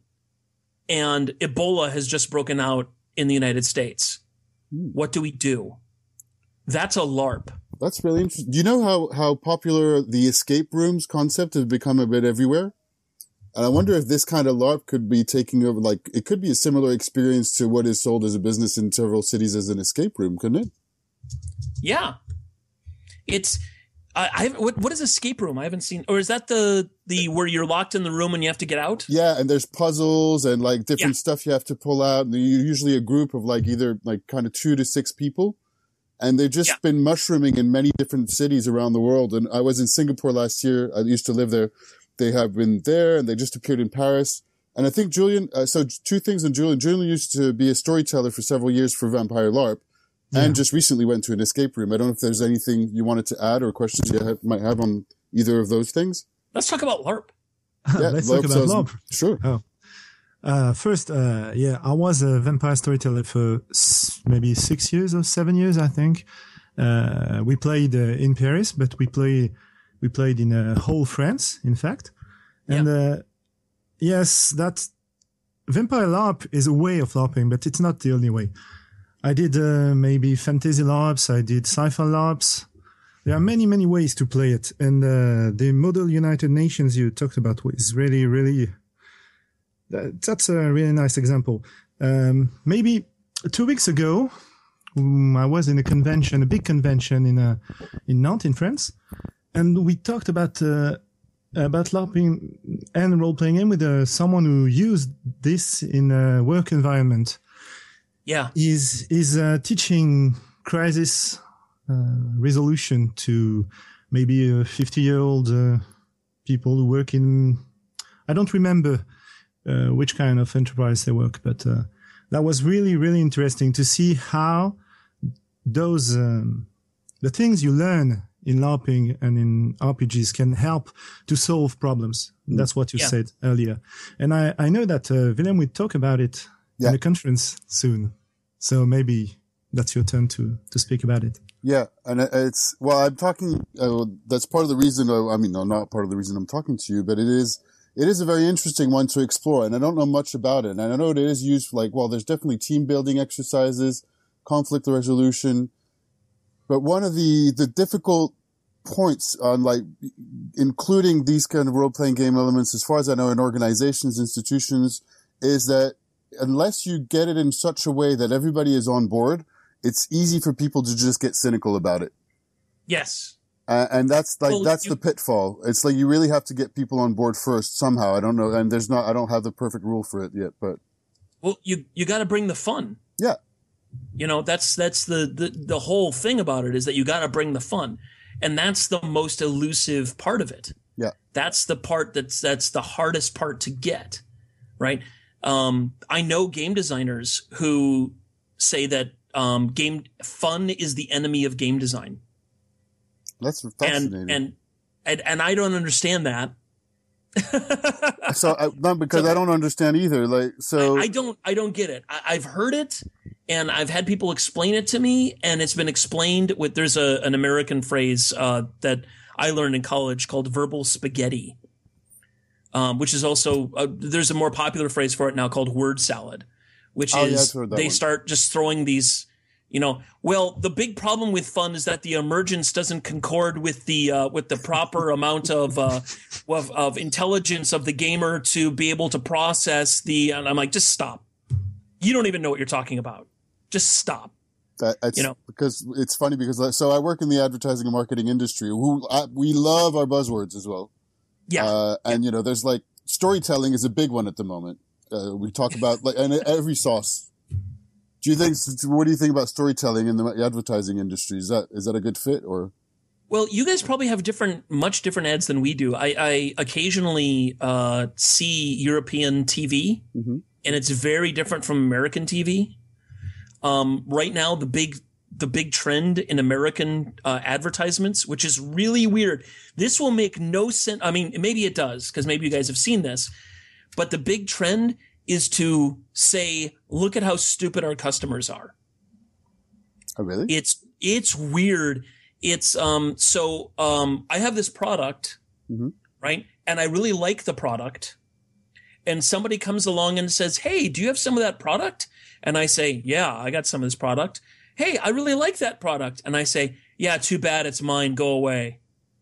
and Ebola has just broken out in the United States. Hmm. What do we do? That's a LARP. That's really interesting. Do you know how, how popular the escape rooms concept has become a bit everywhere? And I wonder if this kind of LARP could be taking over, like, it could be a similar experience to what is sold as a business in several cities as an escape room, couldn't it? Yeah. It's, I, I what, what is escape room? I haven't seen, or is that the, the, where you're locked in the room and you have to get out? Yeah. And there's puzzles and like different Yeah. stuff you have to pull out. And you're usually a group of like either like kind of two to six people. And they've just Yeah. been mushrooming in many different cities around the world. And I was in Singapore last year. I used to live there. They have been there and they just appeared in Paris. And I think Julian, uh, so two things on Julian. Julian used to be a storyteller for several years for Vampire LARP Yeah. and just recently went to an escape room. I don't know if there's anything you wanted to add or questions you have, might have on either of those things. Let's talk about LARP. Yeah, Let's talk LARP about sounds- LARP. Sure. Oh. Uh, first, uh, yeah, I was a vampire storyteller for s- maybe six years or seven years, I think. Uh, we played uh, in Paris, but we play we played in uh, whole France, in fact. And uh, yes, that vampire LARP is a way of LARPing, but it's not the only way. I did uh, maybe fantasy LARPs. I did sci-fi LARPs. There are many, many ways to play it. And uh, the Model United Nations you talked about is really, really, that, that's a really nice example. Um, maybe two weeks ago, um, I was in a convention, a big convention in uh, in Nantes in France, and we talked about uh, about LARPing and role-playing game with uh, someone who used this in a work environment. Yeah. Is is uh, teaching crisis uh, resolution to maybe uh, fifty-year-old uh, people who work in, I don't remember uh, which kind of enterprise they work, but uh, that was really, really interesting to see how those, um, the things you learn in LARPing and in R P Gs can help to solve problems. Mm. That's what you Yeah. said earlier. And I, I know that uh, Willem will talk about it Yeah. in the conference soon. So maybe that's your turn to, to speak about it. Yeah, and it- it's well. I'm talking. Uh, that's part of the reason. I, I mean, no, not part of the reason I'm talking to you, but it is. It is a very interesting one to explore, and I don't know much about it. And I know it is used for like. Well, there's definitely team building exercises, conflict resolution, but one of the the difficult points on like including these kind of role playing game elements, as far as I know, in organizations, institutions, is that unless you get it in such a way that everybody is on board, it's easy for people to just get cynical about it. Yes. Uh, and that's like, Well, that's you- the pitfall. It's like you really have to get people on board first somehow. I don't know. And there's not, I don't have the perfect rule for it yet, but Well, you you got to bring the fun. yeah. You know, that's that's the, the the whole thing about it is that you got to bring the fun, and that's the most elusive part of it. Yeah. That's the part that's that's the hardest part to get, right? Um, I know game designers who say that um, game fun is the enemy of game design, That's and fascinating. and and and I don't understand that. so, I, not because So- I don't understand either. Like, so, I, I don't I don't get it. I, I've heard it, and I've had people explain it to me, and it's been explained with there's a an American phrase uh, that I learned in college called verbal spaghetti, um, which is also uh, there's a more popular phrase for it now called word salad, which Oh, yeah, is I've heard that they one. start just throwing these. You know, well, the big problem with fun is that the emergence doesn't concord with the uh, with the proper amount of, uh, of of intelligence of the gamer to be able to process the. And I'm like, just stop. You don't even know what you're talking about. Just stop. that, it's, you know. because it's funny because, like, so I work in the advertising and marketing industry who, I, we love our buzzwords as well. Yeah, Uh, and you know, there's like storytelling is a big one at the moment. Uh, we talk about like, and every sauce Do you think? What do you think about storytelling in the advertising industry? Is that is that a good fit or? Well, you guys probably have different, much different ads than we do. I, I occasionally uh, see European T V, mm-hmm. and it's very different from American T V. Um, right now, the big the big trend in American uh, advertisements, which is really weird. This will make no sense. I mean, maybe it does because maybe you guys have seen this, but the big trend is to say, "Look at how stupid our customers are." Oh, really? It's it's weird. It's um so um I have this product, mm-hmm. right? And I really like the product. And somebody comes along and says, "Hey, do you have some of that product?" And I say, "Yeah, I got some of this product." "Hey, I really like that product." And I say, "Yeah, too bad it's mine. Go away."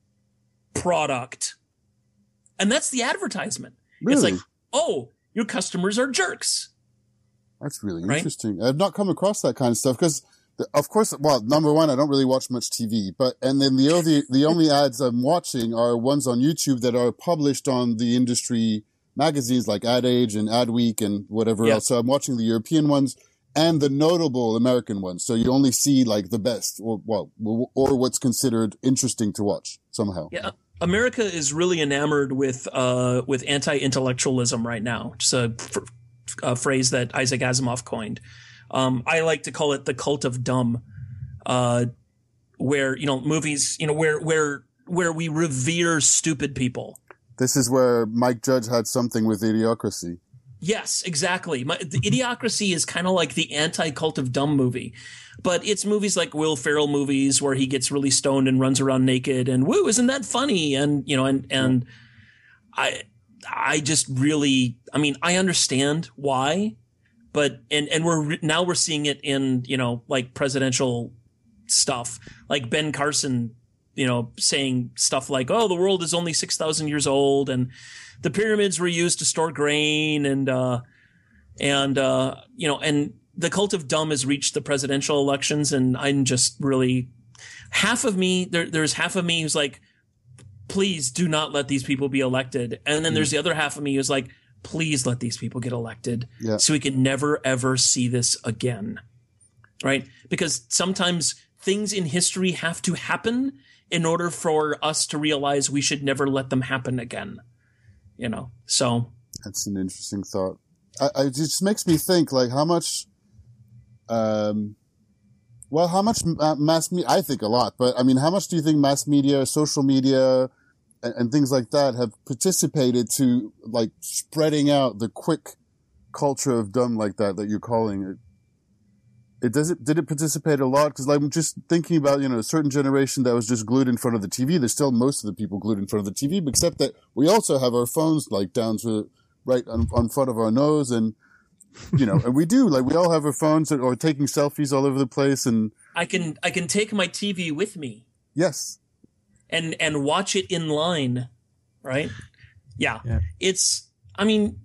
Product. And that's the advertisement. Really? It's like, "Oh, your customers are jerks." That's really right? interesting. I've not come across that kind of stuff because of course, well, number one, I don't really watch much T V, but, and then the only, the only ads I'm watching are ones on YouTube that are published on the industry magazines like Ad Age and Adweek and whatever yeah. else. So I'm watching the European ones and the notable American ones. So you only see like the best or, well, or what's considered interesting to watch somehow. Yeah. America is really enamored with, uh, with anti-intellectualism right now. It's a, a phrase that Isaac Asimov coined. Um, I like to call it the cult of dumb, uh, where, you know, movies, you know, where, where, where we revere stupid people. This is where Mike Judge had something with Idiocracy. Yes, exactly. My, the Idiocracy is kind of like the anti-cult of dumb movie, but it's movies like Will Ferrell movies where he gets really stoned and runs around naked and woo, isn't that funny? And, you know, and, and I, I just really, I mean, I understand why. But, and, and we're, now we're seeing it in, you know, like presidential stuff, like Ben Carson, you know, saying stuff like, "Oh, the world is only six thousand years old and the pyramids were used to store grain." And, uh, and, uh, you know, and the cult of dumb has reached the presidential elections. And I'm just really, half of me, there, there's half of me who's like, please do not let these people be elected. And then mm. there's the other half of me who's like, please let these people get elected yeah. so we can never, ever see this again. Right? Because sometimes things in history have to happen in order for us to realize we should never let them happen again. You know, so. That's an interesting thought. I, I, it just makes me think, like, how much, um, well, how much mass media, I think a lot, but I mean, how much do you think mass media, social media, and, and things like that have participated to, like, spreading out the quick culture of dumb like that, that you're calling it? It does it, did it participate a lot? Because like, I'm just thinking about, you know, a certain generation that was just glued in front of the T V. There's still most of the people glued in front of the T V, except that we also have our phones like down to right on, on front of our nose. And, you know, and we do, like, we all have our phones that are taking selfies all over the place. And I can, I can take my T V with me. Yes. And, and watch it in line. Right. Yeah. yeah. It's, I mean,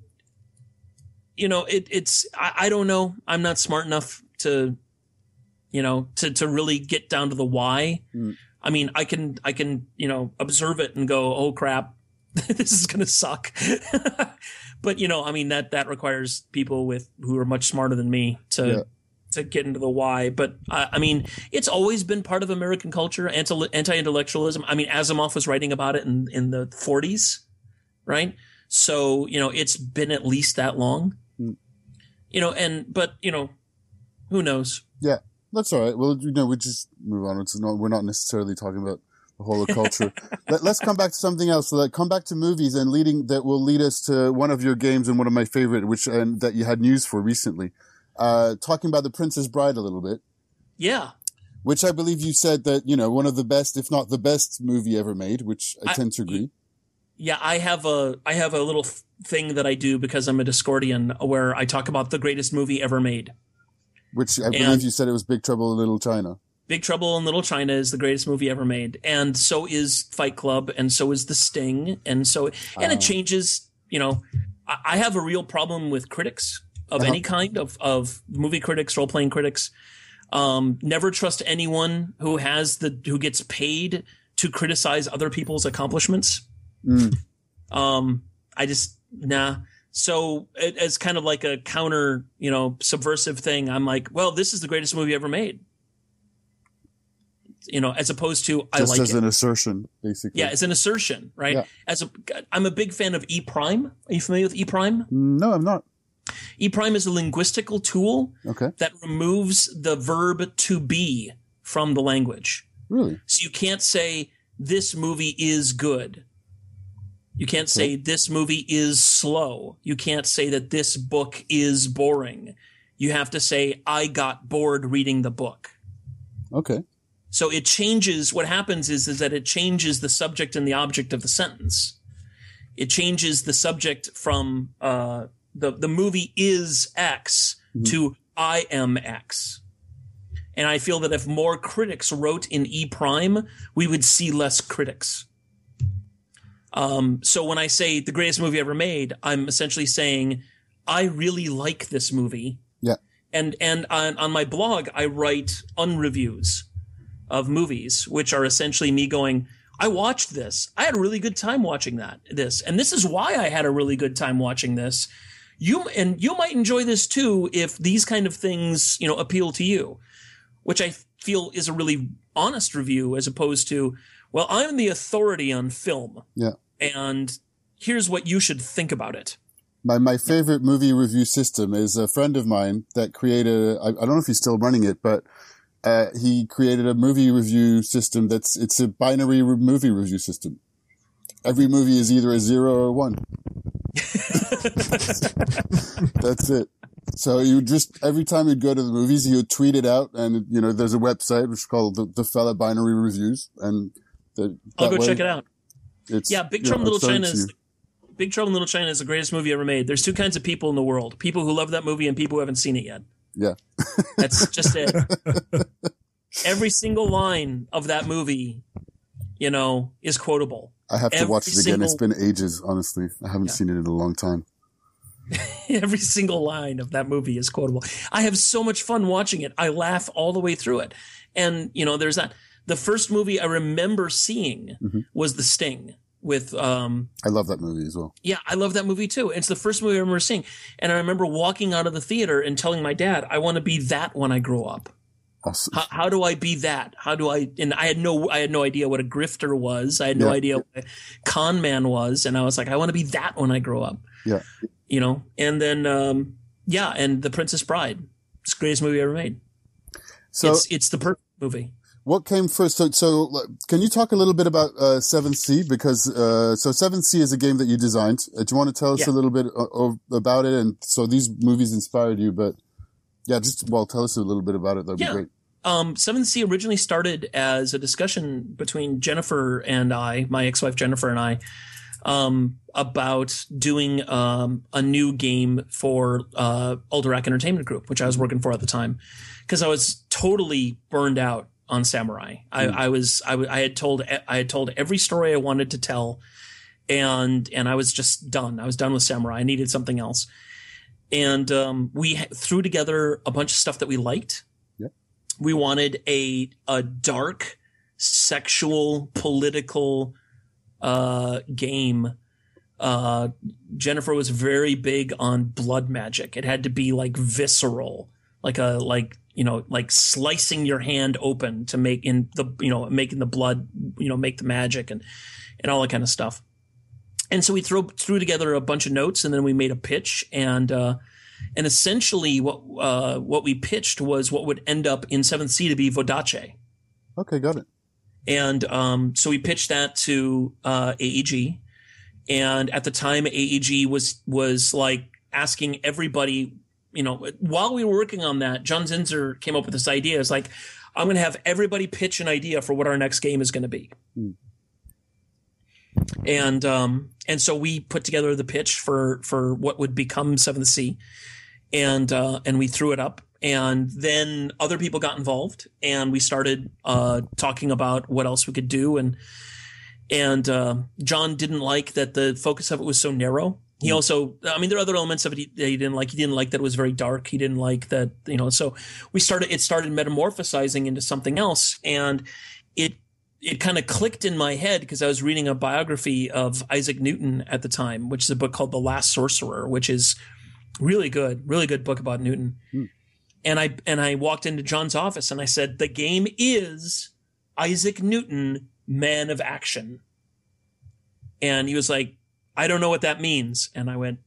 you know, it, it's, I, I don't know. I'm not smart enough to, you know, to, to really get down to the why. Mm. I mean, I can, I can, you know, observe it and go, oh crap, this is going to suck. But, you know, I mean, that, that requires people with, who are much smarter than me to, yeah. to get into the why. But uh, I mean, it's always been part of American culture, anti, anti-intellectualism. I mean, Asimov was writing about it in, in the forties, right? So, you know, it's been at least that long, mm. you know, and, but, you know, who knows? Yeah, that's all right. Well, you know, we just move on. It's not, we're not necessarily talking about the whole of culture. Let, let's come back to something else. So, like, come back to movies and leading that will lead us to one of your games and one of my favorite, which and that you had news for recently. Uh, talking about The Princess Bride a little bit. Yeah. Which I believe you said that, you know, one of the best, if not the best movie ever made, which I, I tend to agree. Yeah, I have a I have a little thing that I do because I'm a Discordian where I talk about the greatest movie ever made. Which I believe and you said it was Big Trouble in Little China. Big Trouble in Little China is the greatest movie ever made. And so is Fight Club, and so is The Sting, and so and uh, it changes, you know. I, I have a real problem with critics of uh-huh. any kind, of, of movie critics, role-playing critics. Um, never trust anyone who has the who gets paid to criticize other people's accomplishments. Mm. Um, I just nah. So it, as kind of like a counter, you know, subversive thing, I'm like, well, this is the greatest movie ever made. You know, as opposed to I Just like as it. an assertion, basically. Yeah, as an assertion, right? Yeah. As a, I'm a big fan of E Prime. Are you familiar with E Prime? No, I'm not. E Prime is a linguistical tool Okay. that removes the verb to be from the language. Really? So you can't say this movie is good. You can't say this movie is slow. You can't say that this book is boring. You have to say I got bored reading the book. Okay. So it changes. What happens is, is that it changes the subject and the object of the sentence. It changes the subject from uh, the the movie is X mm-hmm. to I am X. And I feel that if more critics wrote in E Prime, we would see less critics. Um, so when I say the greatest movie ever made, I'm essentially saying I really like this movie. Yeah. And and on, on my blog, I write unreviews of movies, which are essentially me going, I watched this. I had a really good time watching that, this. And this is why I had a really good time watching this. You, and you might enjoy this too if these kind of things, you know, appeal to you, which I feel is a really honest review as opposed to, well, I'm the authority on film. Yeah. And here's what you should think about it. My my favorite movie review system is a friend of mine that created, I, I don't know if he's still running it, but Uh, he created a movie review system that's, it's a binary re- movie review system. Every movie is either a zero or a one. That's it. So you just, every time you'd go to the movies, he would tweet it out and, you know, there's a website which is called the, the Fella Binary Reviews and the, I'll go way, check it out. It's, yeah, Big you Trouble in know, Little China starts is, Big Trouble in Little China is the greatest movie ever made. There's two kinds of people in the world. People who love that movie and people who haven't seen it yet. Yeah. That's just it. Every single line of that movie, you know, is quotable. I have to Every watch it again. single, It's been ages, honestly. I haven't yeah. seen it in a long time. Every single line of that movie is quotable. I have so much fun watching it. I laugh all the way through it. And, you know, there's that. The first movie I remember seeing mm-hmm. was The Sting. With um I love that movie as well. Yeah, I love that movie too. It's the first movie I remember seeing. And I remember walking out of the theater and telling my dad, I want to be that when I grow up. Awesome. How, how do I be that? How do I and I had no I had no idea what a grifter was. I had no yeah. idea what a con man was. And I was like, I want to be that when I grow up. Yeah. You know? And then um yeah, and The Princess Bride. It's the greatest movie ever made. So it's it's the perfect movie. What came first? So, so can you talk a little bit about uh, seventh Sea? Because uh, so seventh Sea is a game that you designed. Uh, do you want to tell us yeah. a little bit o- about it? And so these movies inspired you, but yeah, just well, tell us a little bit about it. That'd yeah. be great. Um, seventh Sea originally started as a discussion between Jennifer and I, my ex-wife Jennifer and I, um, about doing um, a new game for uh, Alderac Entertainment Group, which I was working for at the time, because I was totally burned out on Samurai. I, mm. I was, I, I had told, I had told every story I wanted to tell, and, and I was just done. I was done with Samurai. I needed something else. And, um, we threw together a bunch of stuff that we liked. Yep. We wanted a, a dark, sexual, political, uh, game. Uh, Jennifer was very big on blood magic. It had to be like visceral, like a, like, you know, like slicing your hand open to make in the, you know, making the blood, you know, make the magic and, and all that kind of stuff. And so we threw, threw together a bunch of notes and then we made a pitch and, uh, and essentially what, uh, what we pitched was what would end up in seventh Sea to be Vodache. Okay. Got it. And, um, so we pitched that to, uh, A E G. And at the time, A E G was, was like asking everybody, you know, while we were working on that, John Zinser came up with this idea. It's like, I'm going to have everybody pitch an idea for what our next game is going to be. Mm. And, um, and so we put together the pitch for, for what would become seventh Sea. And, uh, and we threw it up. And then other people got involved and we started, uh, talking about what else we could do. And, and, uh, John didn't like that the focus of it was so narrow. He also, I mean, there are other elements of it he, that he didn't like. He didn't like that it was very dark. He didn't like that, you know, so we started, it started metamorphosizing into something else. And it, it kind of clicked in my head because I was reading a biography of Isaac Newton at the time, which is a book called The Last Sorcerer, which is really good, really good book about Newton. Hmm. And I and I walked into John's office and I said, the game is Isaac Newton, Man of Action. And he was like, I don't know what that means. And I went,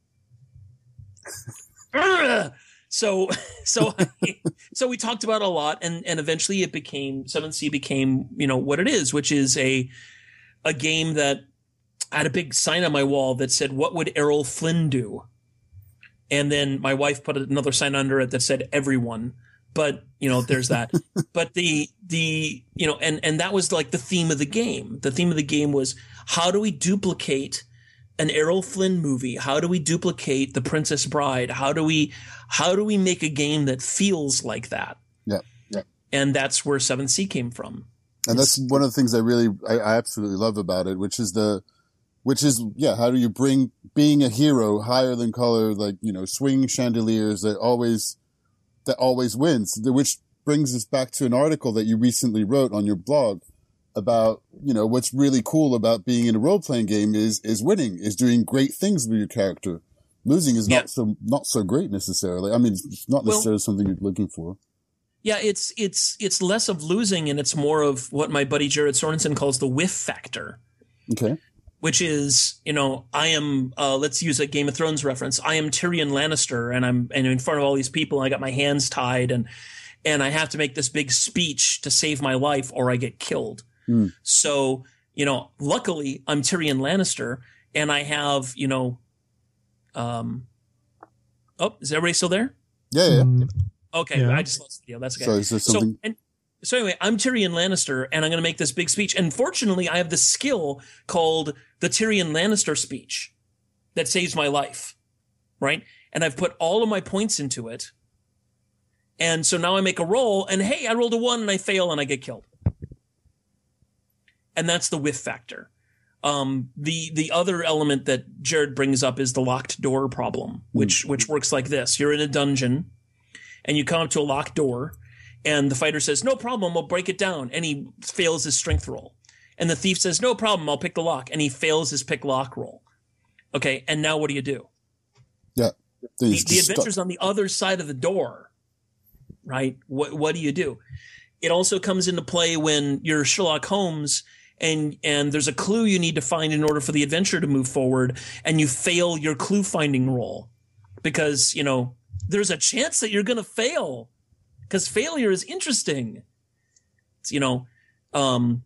Ugh! so so I, so we talked about it a lot, and and eventually it became seventh Sea became, you know, what it is, which is a a game that I had a big sign on my wall that said, what would Errol Flynn do? And then my wife put another sign under it that said everyone. But, you know, there's that. But the, the, you know, and, and that was like the theme of the game. The theme of the game was, how do we duplicate an Errol Flynn movie? How do we duplicate The Princess Bride? How do we, how do we make a game that feels like that? Yeah. Yeah. And that's where seventh Sea came from. And it's, that's one of the things I really, I, I absolutely love about it, which is the, which is, yeah, how do you bring being a hero higher than color, like, you know, swing chandeliers that always, that always wins, which brings us back to an article that you recently wrote on your blog about, you know, what's really cool about being in a role-playing game is, is winning, is doing great things with your character. Losing is yeah. not so, not so great necessarily. I mean, it's not necessarily well, something you're looking for. Yeah, it's, it's, it's less of losing and it's more of what my buddy Jared Sorensen calls the whiff factor. Okay. Which is, you know, I am, uh, let's use a Game of Thrones reference. I am Tyrion Lannister and I'm, and in front of all these people, I got my hands tied and, and I have to make this big speech to save my life or I get killed. Mm. So, you know, luckily I'm Tyrion Lannister and I have, you know, um, oh, is everybody still there? Yeah, yeah. Mm. Okay. Yeah. I just lost the video. That's okay. So is there something? So, and, So anyway, I'm Tyrion Lannister, and I'm going to make this big speech. And fortunately, I have this skill called the Tyrion Lannister speech that saves my life, right? And I've put all of my points into it. And so now I make a roll, and hey, I rolled a one, and I fail, and I get killed. And that's the whiff factor. Um, the the other element that Jared brings up is the locked door problem, which which works like this. You're in a dungeon, and you come up to a locked door, and the fighter says, no problem, I'll break it down. And he fails his strength roll. And the thief says, no problem, I'll pick the lock. And he fails his pick lock roll. Okay, and now what do you do? Yeah. The, the adventure's on the other side of the door, right? What what do you do? It also comes into play when you're Sherlock Holmes and and there's a clue you need to find in order for the adventure to move forward, and you fail your clue finding roll. Because, you know, there's a chance that you're going to fail. Because failure is interesting, it's, you know, um,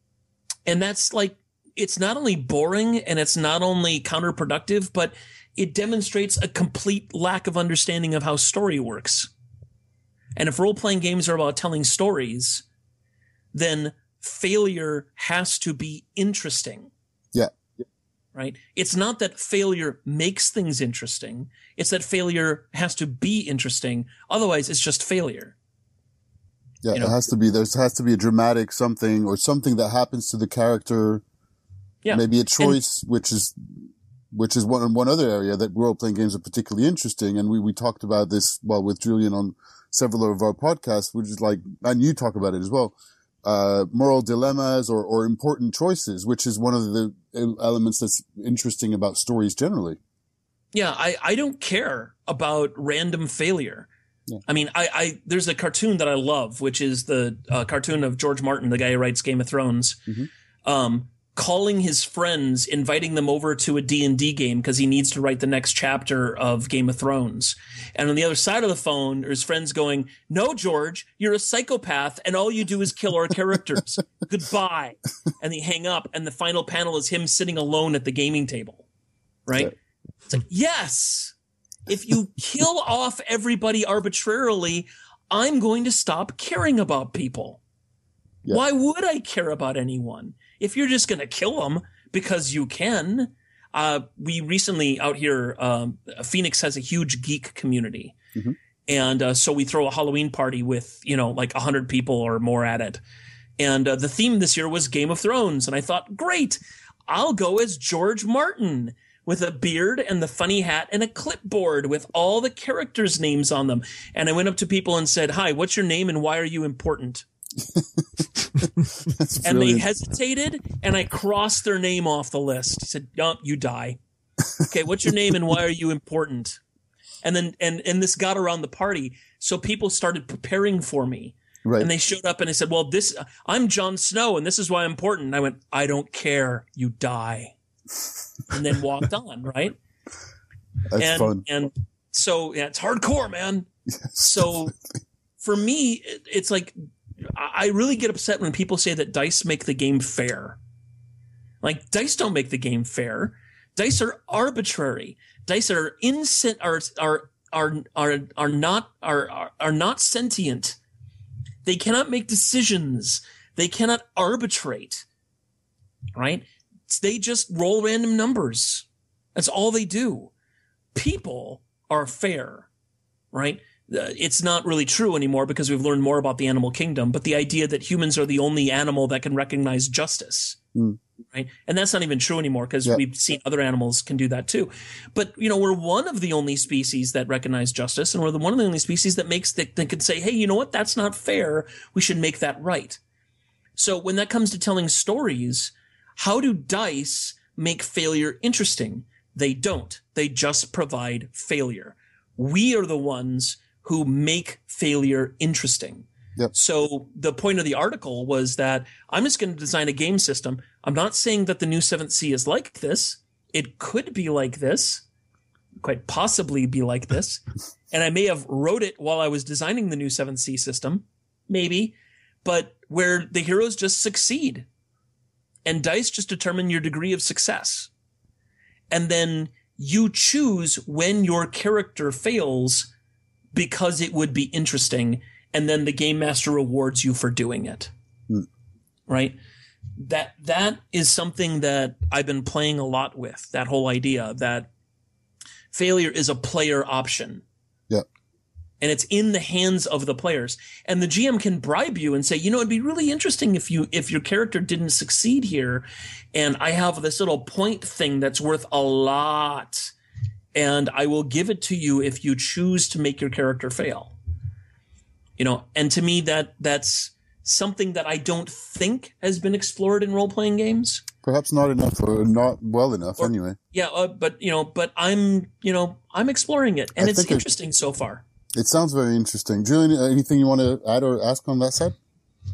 and that's like, it's not only boring and it's not only counterproductive, but it demonstrates a complete lack of understanding of how story works. And if role-playing games are about telling stories, then failure has to be interesting. Yeah. Right? It's not that failure makes things interesting. It's that failure has to be interesting. Otherwise, it's just failure. Yeah, you know? it has to be, there has to be a dramatic something or something that happens to the character. Yeah. Maybe a choice, and, which is, which is one, one other area that role-playing games are particularly interesting. And we, we talked about this, well, with Julian on several of our podcasts, which is like, and you talk about it as well. Uh, moral dilemmas or, or important choices, which is one of the elements that's interesting about stories generally. Yeah, I, I don't care about random failure. Yeah. I mean, I, I there's a cartoon that I love, which is the uh, cartoon of George Martin, the guy who writes Game of Thrones, mm-hmm. um, calling his friends, inviting them over to a D and D game because he needs to write the next chapter of Game of Thrones. And on the other side of the phone, his friends going, no, George, you're a psychopath and all you do is kill our characters. Goodbye. And they hang up, and the final panel is him sitting alone at the gaming table, right? Yeah. It's like, yes, if you kill off everybody arbitrarily, I'm going to stop caring about people. Yeah. Why would I care about anyone? If you're just going to kill them because you can. Uh, we recently out here, um, Phoenix has a huge geek community. Mm-hmm. And uh, so we throw a Halloween party with, you know, like one hundred people or more at it. And uh, the theme this year was Game of Thrones. And I thought, great, I'll go as George Martin with a beard and the funny hat and a clipboard with all the characters' names on them. And I went up to people and said, hi, what's your name and why are you important? And they hesitated, and I crossed their name off the list. He said, "No, you die." Okay, what's your name and why are you important? And then and and this got around the party, so people started preparing for me. Right. And they showed up and they said, "Well, this I'm Jon Snow, and this is why I'm important." And I went, "I don't care. You die." And then walked on, right? That's and, fun. And so yeah, it's hardcore, man. Yes. So for me, it, it's like I really get upset when people say that DICE make the game fair. Like, DICE don't make the game fair. DICE are arbitrary. DICE are insent are are are are are not are are, are not sentient. They cannot make decisions. They cannot arbitrate. Right? They just roll random numbers. That's all they do. People are fair, right? It's not really true anymore because we've learned more about the animal kingdom, but the idea that humans are the only animal that can recognize justice, mm. right? And that's not even true anymore because yeah. we've seen other animals can do that too. But, you know, we're one of the only species that recognize justice, and we're the one of the only species that makes that, that can say, hey, you know what? That's not fair. We should make that right. So when that comes to telling stories, how do DICE make failure interesting? They don't. They just provide failure. We are the ones who make failure interesting. Yep. So the point of the article was that I'm just going to design a game system. I'm not saying that the new Seventh Sea is like this. It could be like this, quite possibly be like this. And I may have wrote it while I was designing the new Seventh Sea system, maybe, but where the heroes just succeed. And DICE just determine your degree of success. And then you choose when your character fails because it would be interesting, and then the game master rewards you for doing it. Mm. Right? That that is something that I've been playing a lot with, that whole idea that failure is a player option. Yeah. And it's in the hands of the players. And the G M can bribe you and say, you know, it'd be really interesting if you if your character didn't succeed here, and I have this little point thing that's worth a lot, and I will give it to you if you choose to make your character fail. You know, and to me that that's something that I don't think has been explored in role-playing games. Perhaps not enough, or not well enough or, anyway. Yeah, uh, but you know, but I'm, you know, I'm exploring it, and I it's interesting it, so far. It sounds very interesting. Julian, anything you want to add or ask on that side?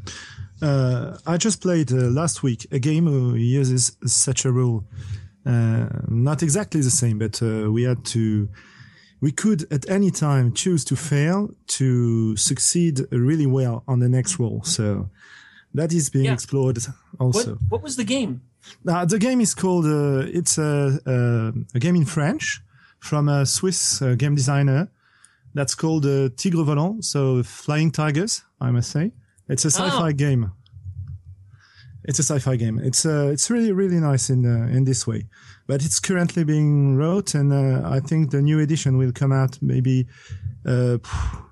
Uh, I just played uh, last week a game who uses such a rule. Uh, not exactly the same, but uh, we had to, we could at any time choose to fail to succeed really well on the next roll. So that is being yeah. explored also. What, what was the game? Uh, the game is called, uh, it's a, a, a game in French from a Swiss uh, game designer. That's called uh, Tigre Volant, so Flying Tigers, I must say. It's a sci-fi oh. game. It's a sci-fi game. It's uh, it's really really nice in uh, in this way, but it's currently being wrote, and uh, I think the new edition will come out maybe. Uh,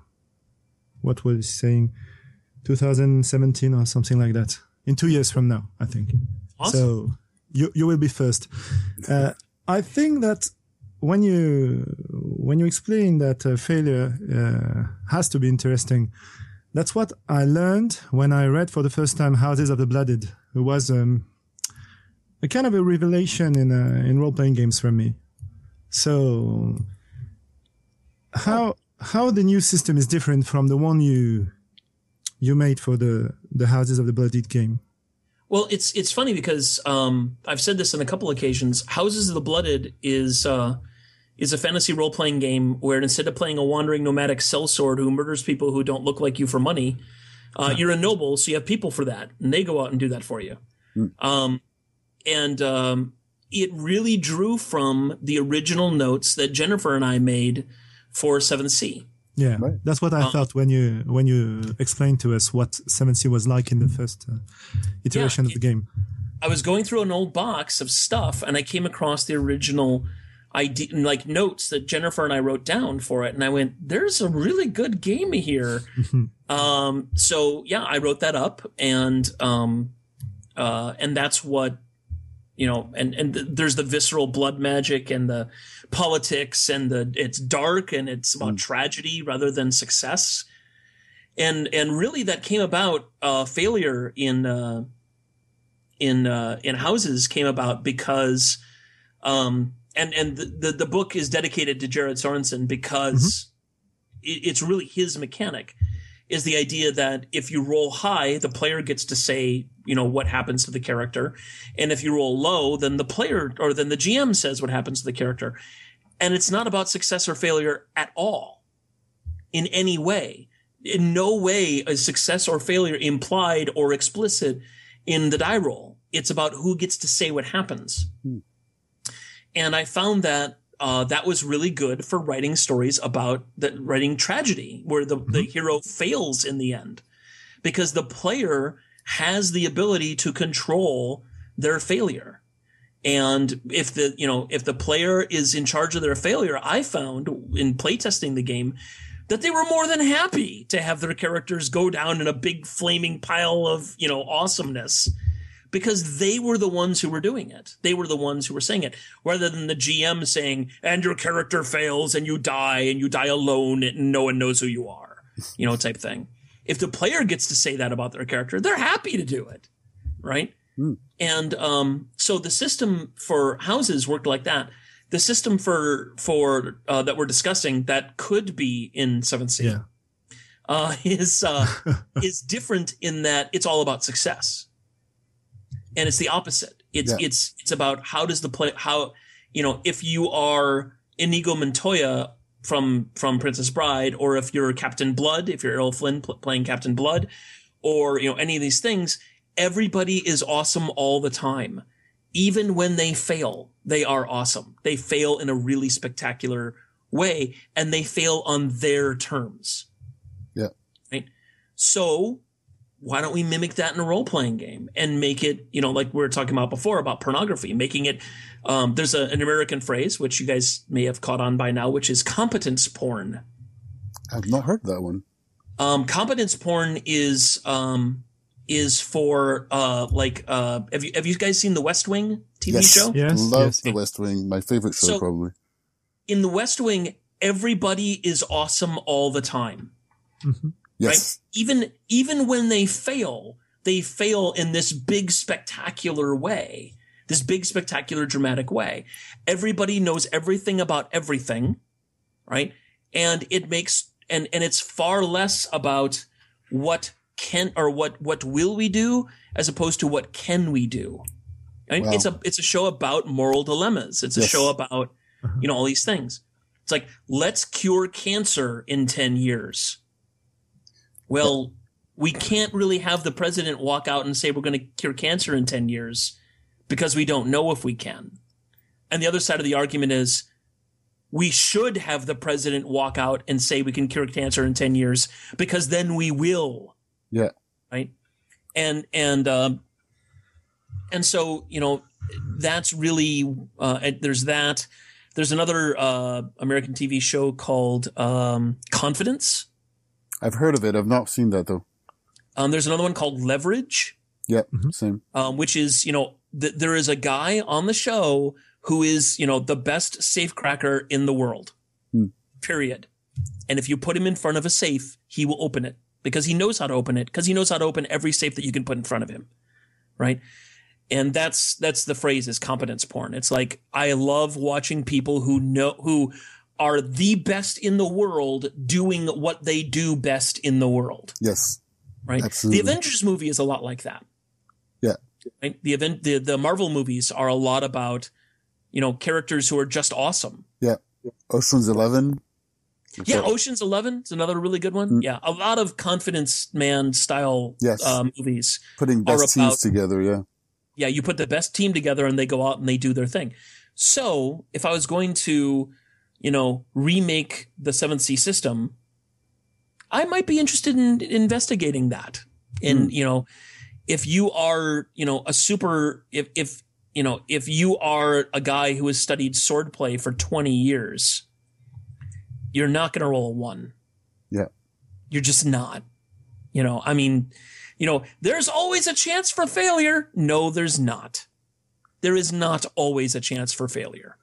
what was he saying? twenty seventeen or something like that. In two years from now, I think. Awesome. So you you will be first. Uh, I think that. When you when you explain that uh, failure uh, has to be interesting, that's what I learned when I read for the first time Houses of the Blooded. It was um, a kind of a revelation in uh, in role playing games for me. So how how the new system is different from the one you you made for the the Houses of the Blooded game? Well, it's it's funny because um, I've said this on a couple occasions. Houses of the Blooded is uh, is a fantasy role playing game where instead of playing a wandering nomadic sellsword who murders people who don't look like you for money, uh, you're a noble, so you have people for that, and they go out and do that for you. Mm. Um, and um, it really drew from the original notes that Jennifer and I made for Seventh Sea. Yeah, right. That's what I um, thought when you when you explained to us what Seventh Sea was like in the first uh, iteration yeah, of the game. I was going through an old box of stuff, and I came across the original idea, like notes that Jennifer and I wrote down for it, and I went, "There's a really good game here." um, so yeah, I wrote that up, and um, uh, and that's what. You know, and, and th- there's the visceral blood magic and the politics and the, it's dark and it's about mm. tragedy rather than success. and and really that came about uh, failure in uh, in uh, in houses came about because um, and and the, the the book is dedicated to Jared Sorensen because mm-hmm. it, it's really his mechanic. Is the idea that if you roll high, the player gets to say, you know, what happens to the character. And if you roll low, then the player or then the G M says what happens to the character. And it's not about success or failure at all in any way. In no way is success or failure implied or explicit in the die roll. It's about who gets to say what happens. Hmm. And I found that Uh, that was really good for writing stories about the, writing tragedy where the, the hero fails in the end because the player has the ability to control their failure. And if the, you know, if the player is in charge of their failure, I found in playtesting the game that they were more than happy to have their characters go down in a big flaming pile of, you know, awesomeness. Because they were the ones who were doing it. They were the ones who were saying it, rather than the G M saying, and your character fails and you die and you die alone and no one knows who you are, you know, type thing. If the player gets to say that about their character, they're happy to do it, right? Mm. And um, so the system for houses worked like that. The system for for uh, that we're discussing that could be in seventh C yeah. uh, is uh, is different in that it's all about success. And it's the opposite. It's yeah. it's it's about how does the play how you know if you are Inigo Montoya from from Princess Bride, or if you're Captain Blood, if you're Errol Flynn pl- playing Captain Blood, or you know any of these things, everybody is awesome all the time. Even when they fail, they are awesome. They fail in a really spectacular way, and they fail on their terms. Yeah. Right. So why don't we mimic that in a role-playing game and make it, you know, like we were talking about before about pornography, making it, um, there's a, an American phrase, which you guys may have caught on by now, which is competence porn. I've not heard that one. Um, competence porn is, um, is for, uh, like, uh, have you, have you guys seen the West Wing T V yes. show? Yes. Love yes. the West Wing. My favorite show, so, probably. In the West Wing, everybody is awesome all the time. Mm-hmm. Yes. Right? Even even when they fail, they fail in this big spectacular way, this big spectacular dramatic way. Everybody knows everything about everything, right? And it makes and and it's far less about what can or what what will we do as opposed to what can we do. Right? Wow. It's a it's a show about moral dilemmas. It's a yes. show about you know all these things. It's like, let's cure cancer in ten years. Well, we can't really have the president walk out and say we're going to cure cancer in ten years because we don't know if we can. And the other side of the argument is we should have the president walk out and say we can cure cancer in ten years because then we will. Yeah. Right. And, and, um, and so, you know, that's really, uh, there's that. There's another, uh, American T V show called, um, Confidence. I've heard of it. I've not seen that though. Um, there's another one called Leverage. Yep, mm-hmm. same. Um, which is, you know, th- there is a guy on the show who is, you know, the best safecracker in the world. Hmm. Period. And if you put him in front of a safe, he will open it because he knows how to open it because he knows how to open every safe that you can put in front of him. Right. And that's that's the phrase is competence porn. It's like I love watching people who know who. are the best in the world doing what they do best in the world. Yes. Right? Absolutely. The Avengers movie is a lot like that. Yeah. Right? The event the, the Marvel movies are a lot about, you know, characters who are just awesome. Yeah. Ocean's Eleven. Yeah, Ocean's Eleven is another really good one. Mm. Yeah. A lot of confidence man style yes. uh, movies. Putting best teams about, together, yeah. Yeah, you put the best team together and they go out and they do their thing. So if I was going to you know, remake the seventh C system, I might be interested in investigating that. And, mm. you know, if you are, you know, a super, if, if, you know, if you are a guy who has studied swordplay for twenty years, you're not going to roll a one. Yeah. You're just not, you know, I mean, you know, there's always a chance for failure. No, there's not. There is not always a chance for failure.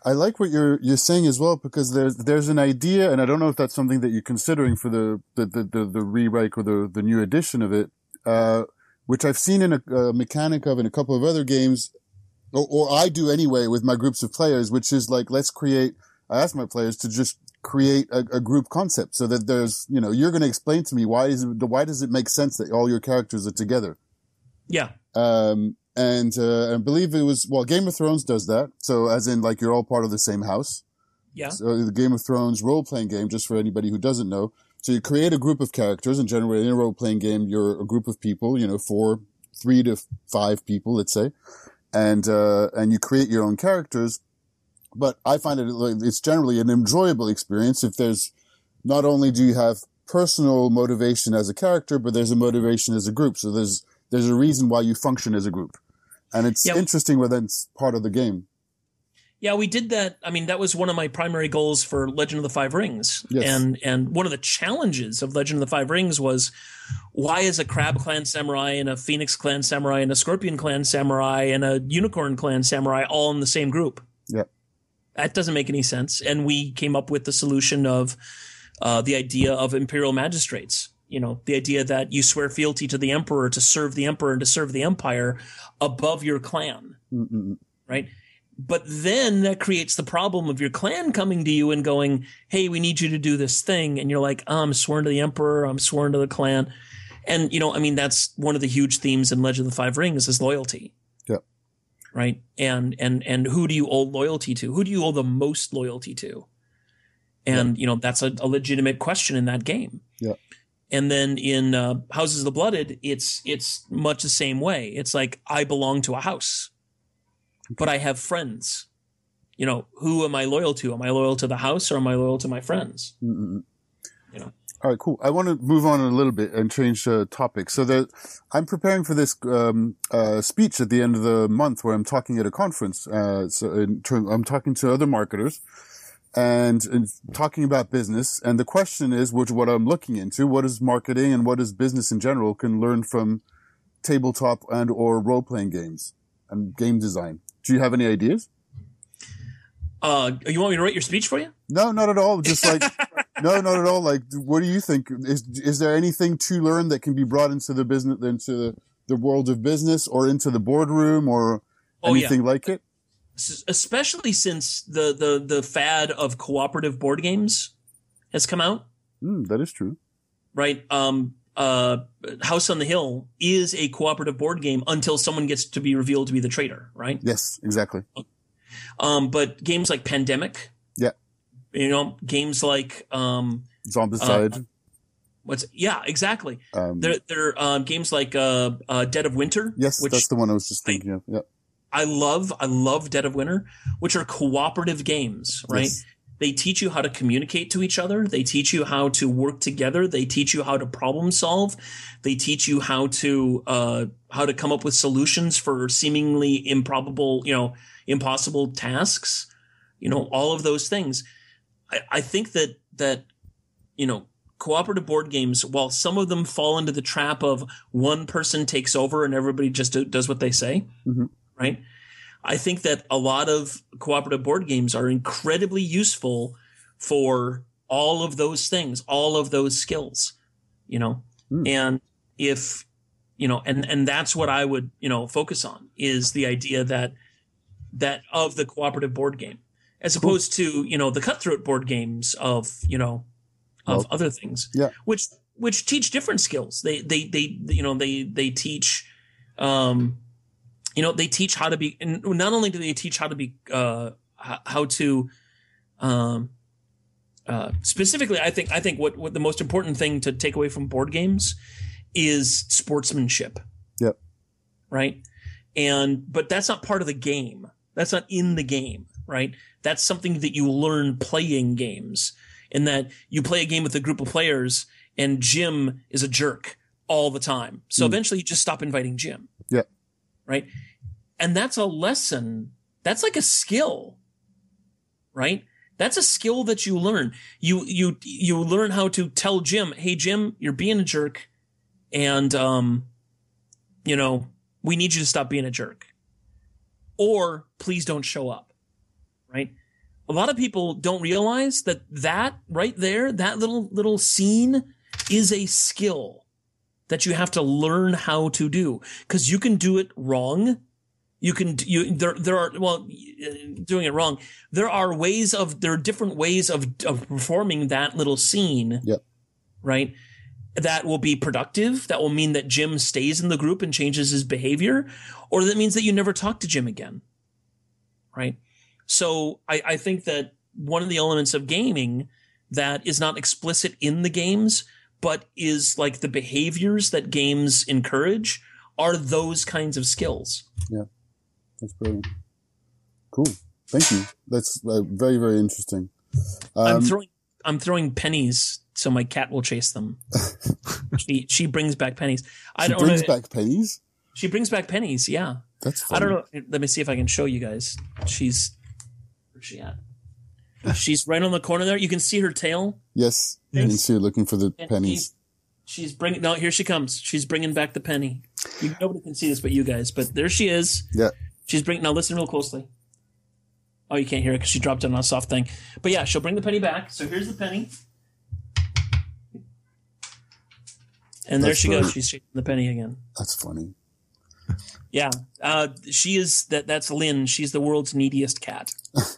I like what you're you're saying as well, because there's there's an idea, and I don't know if that's something that you're considering for the the the, the, the rewrite or the the new edition of it, uh, which I've seen in a, a mechanic of in a couple of other games, or, or I do anyway with my groups of players, which is like, let's create. I ask my players to just create a, a group concept, so that there's, you know, you're going to explain to me why is it, why does it make sense that all your characters are together? Yeah. Um. And, uh, I believe it was, well, Game of Thrones does that. So as in, like, you're all part of the same house. Yeah. So the Game of Thrones role-playing game, just for anybody who doesn't know. So you create a group of characters, and generally in a role-playing game, you're a group of people, you know, four, three to five people, let's say. And, uh, and you create your own characters. But I find it, like, it's generally an enjoyable experience if there's, not only do you have personal motivation as a character, but there's a motivation as a group. So there's, there's a reason why you function as a group. And it's yeah. interesting when that's part of the game. Yeah, we did that. I mean, that was one of my primary goals for Legend of the Five Rings. Yes. And and one of the challenges of Legend of the Five Rings was, why is a Crab Clan Samurai and a Phoenix Clan Samurai and a Scorpion Clan Samurai and a Unicorn Clan Samurai all in the same group? Yeah. That doesn't make any sense. And we came up with the solution of uh, the idea of Imperial Magistrates. You know, the idea that you swear fealty to the emperor to serve the emperor and to serve the empire above your clan, Mm-mm. right? But then that creates the problem of your clan coming to you and going, hey, we need you to do this thing. And you're like, oh, I'm sworn to the emperor. I'm sworn to the clan. And, you know, I mean, that's one of the huge themes in Legend of the Five Rings is loyalty. Yeah. Right. And, and, and who do you owe loyalty to? Who do you owe the most loyalty to? And, yeah. you know, that's a, a legitimate question in that game. Yeah. And then in uh, Houses of the Blooded, it's it's much the same way. It's like, I belong to a house, but I have friends. You know, who am I loyal to? Am I loyal to the house, or am I loyal to my friends? Mm-mm. You know. All right, cool. I want to move on a little bit and change uh, topic. So that I'm preparing for this um, uh, speech at the end of the month where I'm talking at a conference. Uh, so in term, I'm talking to other marketers. And, and talking about business. And the question is, which what I'm looking into, what is marketing and what is business in general can learn from tabletop and or role-playing games and game design. Do you have any ideas? Uh, you want me to write your speech for you? No, not at all. Just like, no, not at all. Like, what do you think? Is, is there anything to learn that can be brought into the business, into the, the world of business or into the boardroom or oh, anything yeah. like it? Especially since the, the, the fad of cooperative board games has come out. Mm, that is true. Right. Um, uh, House on the Hill is a cooperative board game until someone gets to be revealed to be the traitor, right? Yes, exactly. Um, but games like Pandemic. Yeah. You know, games like, um, Zombicide. Uh, what's, yeah, exactly. Um, they're, they're, uh, games like, uh, uh, Dead of Winter. Yes, which, that's the one I was just thinking of. Yeah. I love, I love Dead of Winter, which are cooperative games, right? Yes. They teach you how to communicate to each other. They teach you how to work together. They teach you how to problem solve. They teach you how to, uh, how to come up with solutions for seemingly improbable, you know, impossible tasks, you know, all of those things. I, I think that, that, you know, cooperative board games, while some of them fall into the trap of one person takes over and everybody just do, does what they say. Mm-hmm. Right. I think that a lot of cooperative board games are incredibly useful for all of those things, all of those skills, you know, mm. and if, you know, and, and that's what I would, you know, focus on is the idea that, that of the cooperative board game, as cool. opposed to, you know, the cutthroat board games of, you know, of well, other things, yeah. which, which teach different skills. They, they, they, you know, they, they teach, um, You know, they teach how to be, and not only do they teach how to be, uh, how to, um, uh, specifically, I think, I think what, what the most important thing to take away from board games is sportsmanship. Yep. Right. And, but that's not part of the game. That's not in the game. Right. That's something that you learn playing games, in that you play a game with a group of players and Jim is a jerk all the time. So mm. eventually you just stop inviting Jim. Yeah. Right. And that's a lesson. That's like a skill, right? That's a skill that you learn. You, you, you learn how to tell Jim, hey, Jim, you're being a jerk. And, um, you know, we need you to stop being a jerk, or please don't show up. Right. a lot of people don't realize that that right there, that little little scene is a skill that you have to learn how to do, because you can do it wrong. You can you there there are well doing it wrong. There are ways of there are different ways of of performing that little scene. Yep. Right. That will be productive. That will mean that Jim stays in the group and changes his behavior, or that means that you never talk to Jim again. Right. So I, I think that one of the elements of gaming that is not explicit in the games, but is like the behaviors that games encourage, are those kinds of skills. Yeah. That's brilliant. Cool. Thank you. That's uh, very, very interesting. Um, I'm throwing I'm throwing pennies so my cat will chase them. she she brings back pennies. I she don't brings know. back pennies? She brings back pennies, yeah. That's funny. I don't know. Let me see if I can show you guys. She's where's she at? She's right on the corner there. You can see her tail. Yes. Yes. You can see her looking for the And pennies. She's, she's bringing. No, here she comes. She's bringing back the penny. You, nobody can see this but you guys. But there she is. Yeah. She's bringing. Now listen real closely. Oh, you can't hear it because she dropped it on a soft thing. But yeah, she'll bring the penny back. So here's the penny. And there That's she funny. goes. She's shaking the penny again. That's funny. Yeah, uh, she is that. That's Lynn. She's the world's neediest cat.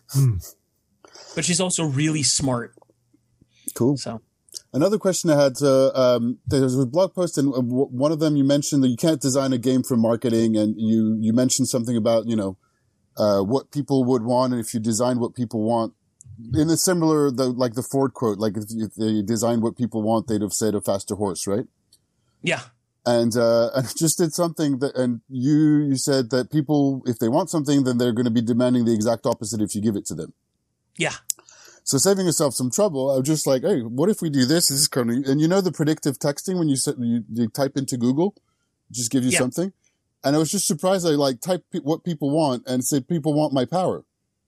But she's also really smart. Cool. So Another question I had, uh, um, there was a blog post, and uh, w- one of them you mentioned that you can't design a game for marketing, and you, you mentioned something about, you know, uh, what people would want, and if you design what people want, in a similar, the, like the Ford quote, like if, if they designed what people want, they'd have said a faster horse, right? yeah, And, uh, and it just did something that, and you, you said that people, if they want something, then they're going to be demanding the exact opposite if you give it to them. yeah, So saving yourself some trouble, I was just like, hey, what if we do this? This is currently, and you know the predictive texting when you, set, you, you type into Google, just give you Yeah. something. And I was just surprised. I like typed pe- what people want and said, people want my power.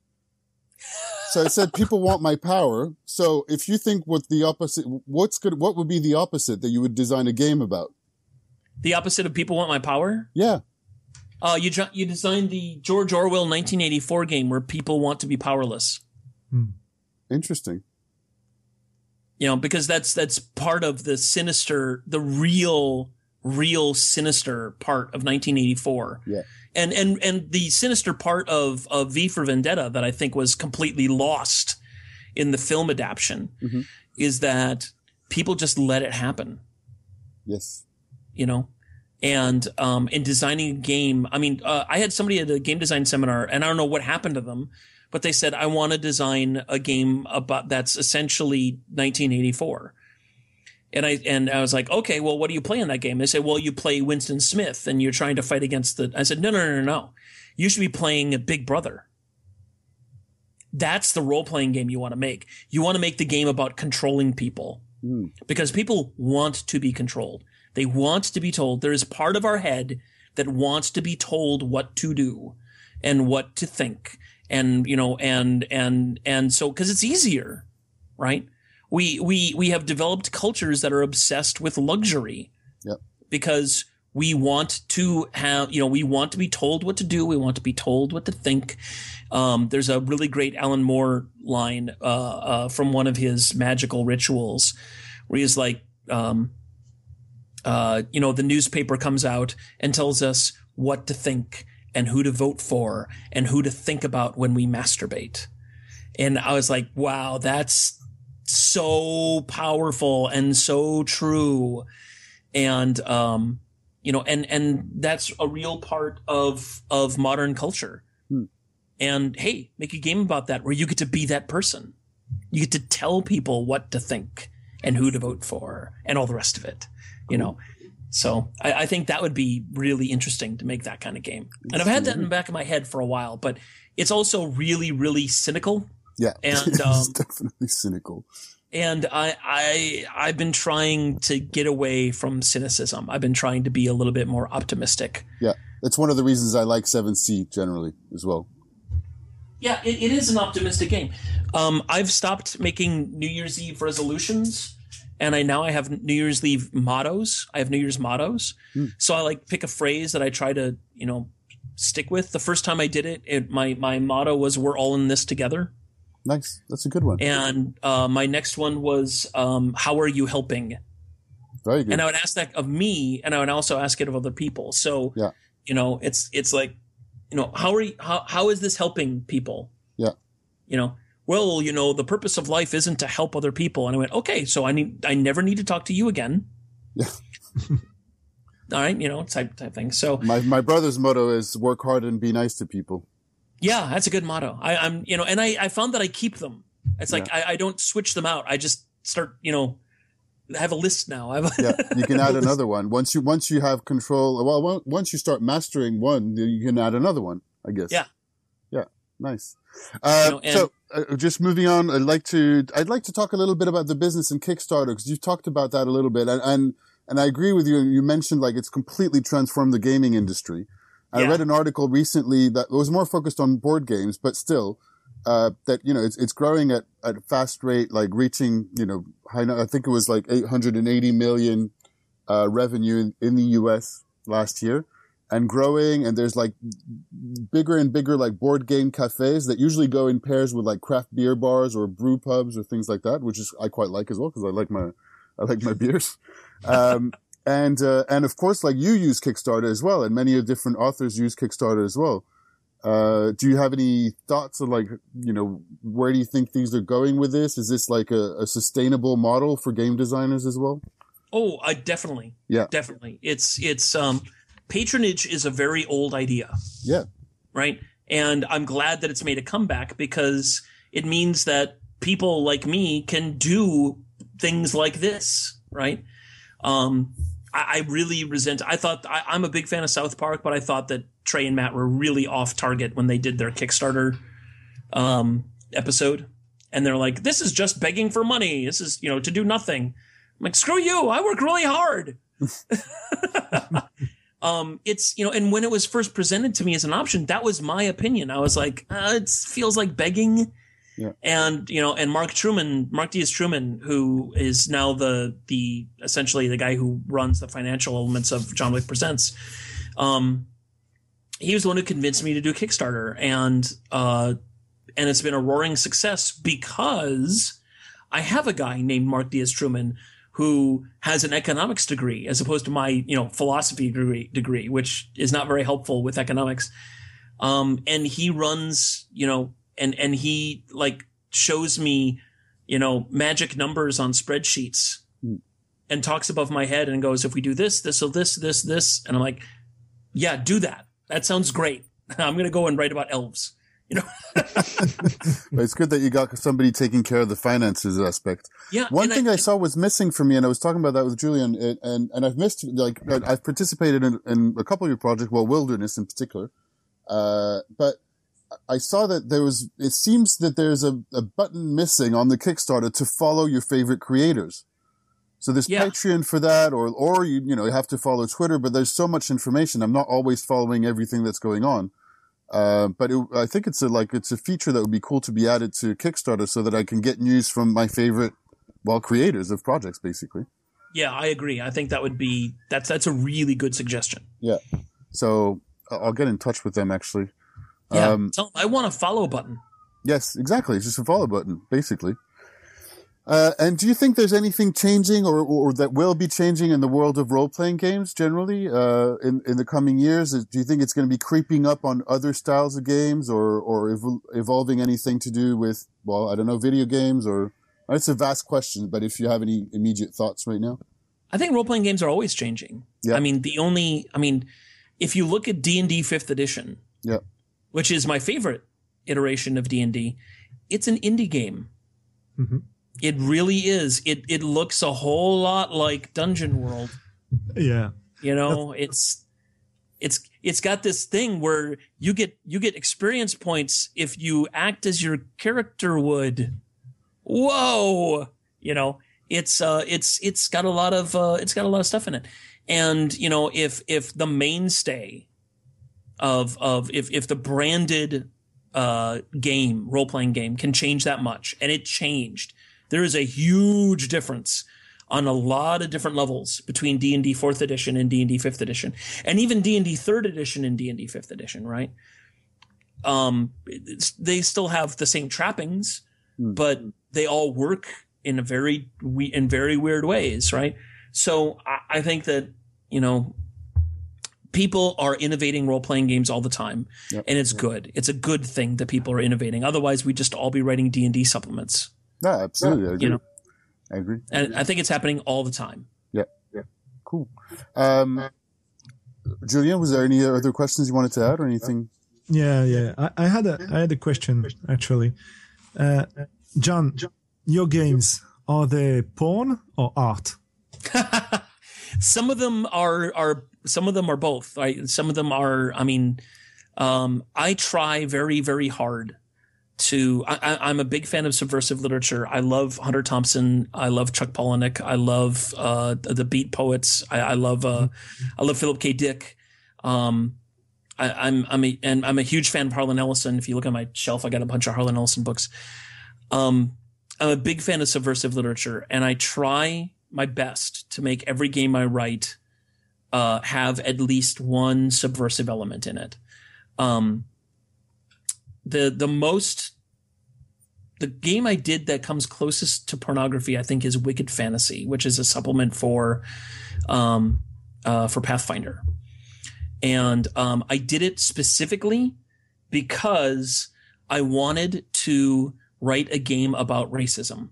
So I said, people want my power. So if you think what the opposite, what's good, what would be the opposite that you would design a game about? the opposite of people want my power. Yeah. Uh, you dr- you designed the George Orwell nineteen eighty-four game where people want to be powerless. Interesting. You know, because that's that's part of the sinister, the real, real sinister part of nineteen eighty-four. Yeah. And and and the sinister part of of V for Vendetta that I think was completely lost in the film adaptation Mhm. is that people just let it happen. Yes. You know, and um, in designing a game, I mean, uh, I had somebody at a game design seminar, and I don't know what happened to them, but they said, I want to design a game about that's essentially nineteen eighty-four. And I and I was like, okay, well, what do you play in that game? They said, well, you play Winston Smith, and you're trying to fight against the. I said, no, no, no, no, no. You should be playing a Big Brother. That's the role playing game you want to make. You want to make the game about controlling people, Mm. because people want to be controlled. They want to be told. There is part of our head that wants to be told what to do and what to think. And, you know, and, and, and so, cause it's easier, right? We, we, we have developed cultures that are obsessed with luxury. Yep. Because we want to have, you know, we want to be told what to do. We want to be told what to think. Um, there's a really great Alan Moore line, uh, uh, from one of his magical rituals where he's like, um, uh, you know, the newspaper comes out and tells us what to think and who to vote for and who to think about when we masturbate. And I was like, wow, that's so powerful and so true. And, um, you know, and, and that's a real part of, of modern culture. Hmm. And hey, make a game about that where you get to be that person. You get to tell people what to think and who to vote for and all the rest of it, you know? So I, I think that would be really interesting to make that kind of game. And I've had that in the back of my head for a while, but it's also really, really cynical. Yeah. And, it's um, definitely cynical. And I, I, I've been trying to get away from cynicism. I've been trying to be a little bit more optimistic. Yeah. That's one of the reasons I like seven C generally as well. Yeah, it, it is an optimistic game. Um, I've stopped making New Year's Eve resolutions, and I now I have New Year's Eve mottos. I have New Year's mottos. Hmm. So I like pick a phrase that I try to, you know, stick with. The first time I did it, it my, my motto was, we're all in this together. Nice. That's a good one. And uh, my next one was, um, how are you helping? Very good. And I would ask that of me, and I would also ask it of other people. So, yeah. you know, it's it's like, you know, how are you, how how is this helping people? Yeah. You know, well, you know, the purpose of life isn't to help other people. And I went, okay, so I need I never need to talk to you again. Yeah. All right, you know, type type thing. So my my brother's motto is work hard and be nice to people. Yeah, that's a good motto. I, I'm, you know, and I, I found that I keep them. It's like yeah. I, I don't switch them out. I just start, you know, I have a list now. I have a yeah, you can add another one once you once you have control. Well, once you start mastering one, you can add another one. I guess. Yeah. Yeah. Nice. Uh, you know, and, so, uh, just moving on, I'd like to I'd like to talk a little bit about the business and Kickstarter, because you've talked about that a little bit, and and, and I agree with you. You mentioned like it's completely transformed the gaming industry. I yeah. read an article recently that was more focused on board games, but still, uh, that, you know, it's, it's growing at, at a fast rate, like reaching, you know, high, I think it was like eight hundred eighty million, uh, revenue in, in the U S last year, and growing. And there's like bigger and bigger, like board game cafes that usually go in pairs with like craft beer bars or brew pubs or things like that, which is, I quite like as well, because I like my, I like my beers. Um, And, uh, and of course, like you use Kickstarter as well, and many different authors use Kickstarter as well. Uh, do you have any thoughts on like, you know, where do you think things are going with this? Is this like a, a sustainable model for game designers as well? Oh, I definitely. Yeah. Definitely. It's, it's, um, patronage is a very old idea. Yeah. Right. And I'm glad that it's made a comeback, because it means that people like me can do things like this. Right. Um, I really resent. I thought I, I'm a big fan of South Park, but I thought that Trey and Matt were really off target when they did their Kickstarter um, episode, and they're like, "This is just begging for money. This is, you know, to do nothing." I'm like, "Screw you! I work really hard." um, it's, you know, and when it was first presented to me as an option, that was my opinion. I was like, uh, "It feels like begging." Yeah. And, you know, and Mark Truman, Mark Diaz Truman, who is now the, the, essentially the guy who runs the financial elements of John Wick Presents. Um, he was the one who convinced me to do Kickstarter, and, uh, and it's been a roaring success because I have a guy named Mark Diaz Truman who has an economics degree as opposed to my, you know, philosophy degree, degree, which is not very helpful with economics. Um, and he runs, you know, And, and he like shows me, you know, magic numbers on spreadsheets mm. and talks above my head and goes, if we do this, this, or this, this, this. And I'm like, yeah, do that. That sounds great. I'm going to go and write about elves, you know? It's good that you got somebody taking care of the finances aspect. Yeah. One thing I, I saw was missing for me, and I was talking about that with Julian, and, and, and I've missed, like, I've participated in, in a couple of your projects, well, Wilderness in particular. Uh, but I saw that there was, it seems that there's a, a button missing on the Kickstarter to follow your favorite creators. So there's yeah. Patreon for that, or, or you, you know, you have to follow Twitter, but there's so much information. I'm not always following everything that's going on. Uh, but it, I think it's a, like, it's a feature that would be cool to be added to Kickstarter so that I can get news from my favorite, well, creators of projects, basically. Yeah, I agree. I think that would be, that's, that's a really good suggestion. Yeah. So I'll get in touch with them, actually. Yeah, um, so I want a follow button. Yes, exactly. It's just a follow button, basically. Uh, and do you think there's anything changing or, or that will be changing in the world of role-playing games generally uh, in, in the coming years? Do you think it's going to be creeping up on other styles of games or, or ev- evolving anything to do with, well, I don't know, video games or... It's a vast question, but if you have any immediate thoughts right now. I think role-playing games are always changing. Yeah. I mean, the only... I mean, if you look at D and D fifth edition... Yeah. Which is my favorite iteration of D and D, it's an indie game. Mm-hmm. It really is. It it looks a whole lot like Dungeon World. Yeah. You know, it's it's it's got this thing where you get you get experience points if you act as your character would. Whoa. You know, it's uh it's it's got a lot of uh it's got a lot of stuff in it. And, you know, if if the mainstay of of if if the branded uh game, role-playing game can change that much, and it changed. There is a huge difference on a lot of different levels between D and D fourth edition and D and D fifth edition, and even D and D third edition and D and D fifth edition, right? Um, they still have the same trappings, mm. but they all work in a very in very weird ways, right? So I, I think that, you know, people are innovating role-playing games all the time, yep. and it's good. It's a good thing that people are innovating. Otherwise, we'd just all be writing D and D supplements. No, absolutely. I agree. You know? I agree. And I think it's happening all the time. Yeah. Yeah. Cool. Um, Julien, was there any other questions you wanted to add or anything? Yeah, yeah. I, I had a I had a question actually. Uh, John, your games, are they porn or art? Some of them are are some of them are both. Right? Some of them are. I mean, um, I try very very hard to. I, I'm a big fan of subversive literature. I love Hunter Thompson. I love Chuck Palahniuk. I love uh, the Beat Poets. I, I love uh, I love Philip K. Dick. Um, I, I'm I'm a and I'm a huge fan of Harlan Ellison. If you look at my shelf, I got a bunch of Harlan Ellison books. Um, I'm a big fan of subversive literature, and I try my best to make every game I write uh, have at least one subversive element in it. Um, the the most the game I did that comes closest to pornography, I think, is Wicked Fantasy, which is a supplement for um, uh, for Pathfinder. And um, I did it specifically because I wanted to write a game about racism.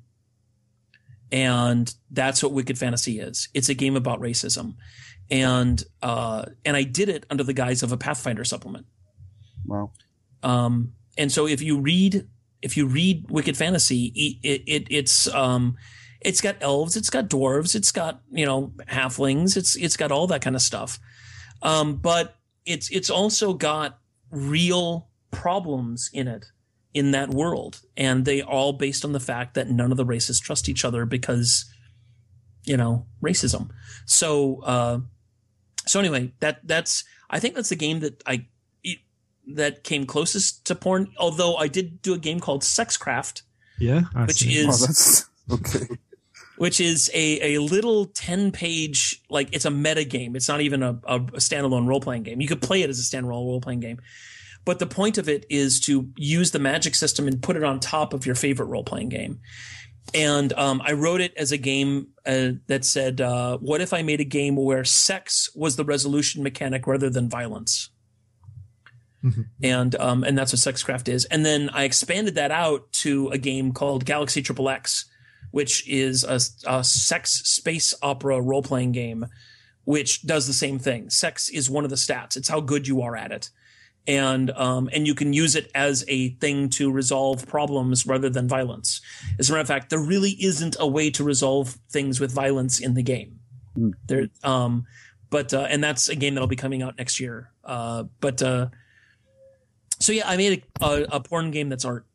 And that's what Wicked Fantasy is. It's a game about racism. And uh, and I did it under the guise of a Pathfinder supplement. Wow. Um, and so if you read if you read Wicked Fantasy, it, it it's um it's got elves, it's got dwarves, it's got, you know, halflings, it's it's got all that kind of stuff. Um, but it's it's also got real problems in it, in that world, and they are all based on the fact that none of the races trust each other because, you know, racism. So uh, so anyway, that that's I think that's the game that I it, that came closest to porn. Although I did do a game called Sexcraft, yeah, I which see. is Oh, that's okay. which is a, a little ten page, like it's a meta game. It's not even a, a, a standalone role playing game. You could play it as a standalone role playing game. But the point of it is to use the magic system and put it on top of your favorite role playing game. And um, I wrote it as a game uh, that said, uh, what if I made a game where sex was the resolution mechanic rather than violence? Mm-hmm. And um, and that's what Sexcraft is. And then I expanded that out to a game called Galaxy Triple X, which is a, a sex space opera role-playing game, which does the same thing. Sex is one of the stats. It's how good you are at it. And um, and you can use it as a thing to resolve problems rather than violence. As a matter of fact, there really isn't a way to resolve things with violence in the game. Mm. There, um, but uh, and that's a game that'll be coming out next year. Uh, but uh, so yeah, I made a, a, a porn game that's art.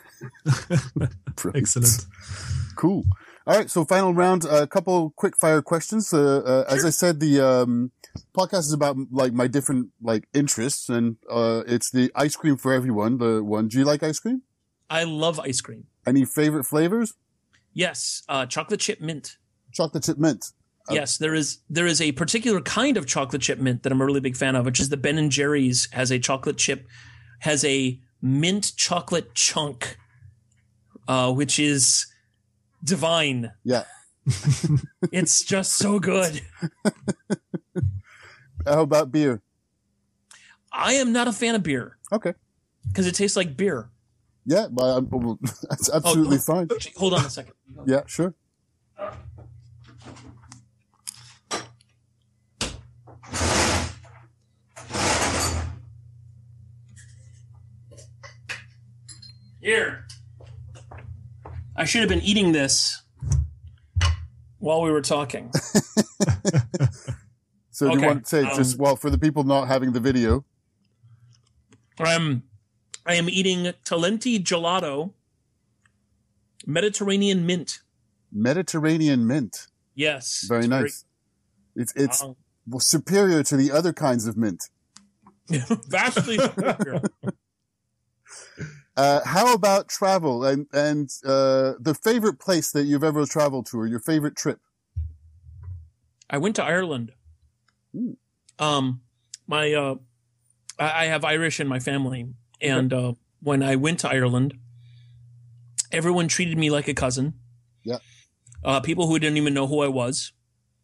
Excellent. Cool. All right. So final round, a uh, couple quick fire questions. Uh, uh, as I said, the um, podcast is about like my different like interests, and uh, it's the ice cream for everyone. The one. Do you like ice cream? I love ice cream. Any favorite flavors? Yes, uh, chocolate chip mint. Chocolate chip mint. Uh, yes, there is there is a particular kind of chocolate chip mint that I'm a really big fan of, which is the Ben and Jerry's has a chocolate chip, has a mint chocolate chunk, uh, which is divine. Yeah. It's just so good. How about beer? I am not a fan of beer. Okay. Because it tastes like beer. Yeah, but I'm, well, that's absolutely oh, fine. Hold on a second. Yeah, sure. Here. I should have been eating this while we were talking. So do okay. you want to say, um, just, well, for the people not having the video. Um, I am eating Talenti Gelato Mediterranean Mint. Mediterranean Mint. Yes. Very nice. Very, it's it's um, superior to the other kinds of mint. Vastly superior. Uh, how about travel and, and, uh, the favorite place that you've ever traveled to or your favorite trip? I went to Ireland. Ooh. Um, my, uh, I, I have Irish in my family. And, uh, when I went to Ireland, Everyone treated me like a cousin. Yeah. Uh, people who didn't even know who I was.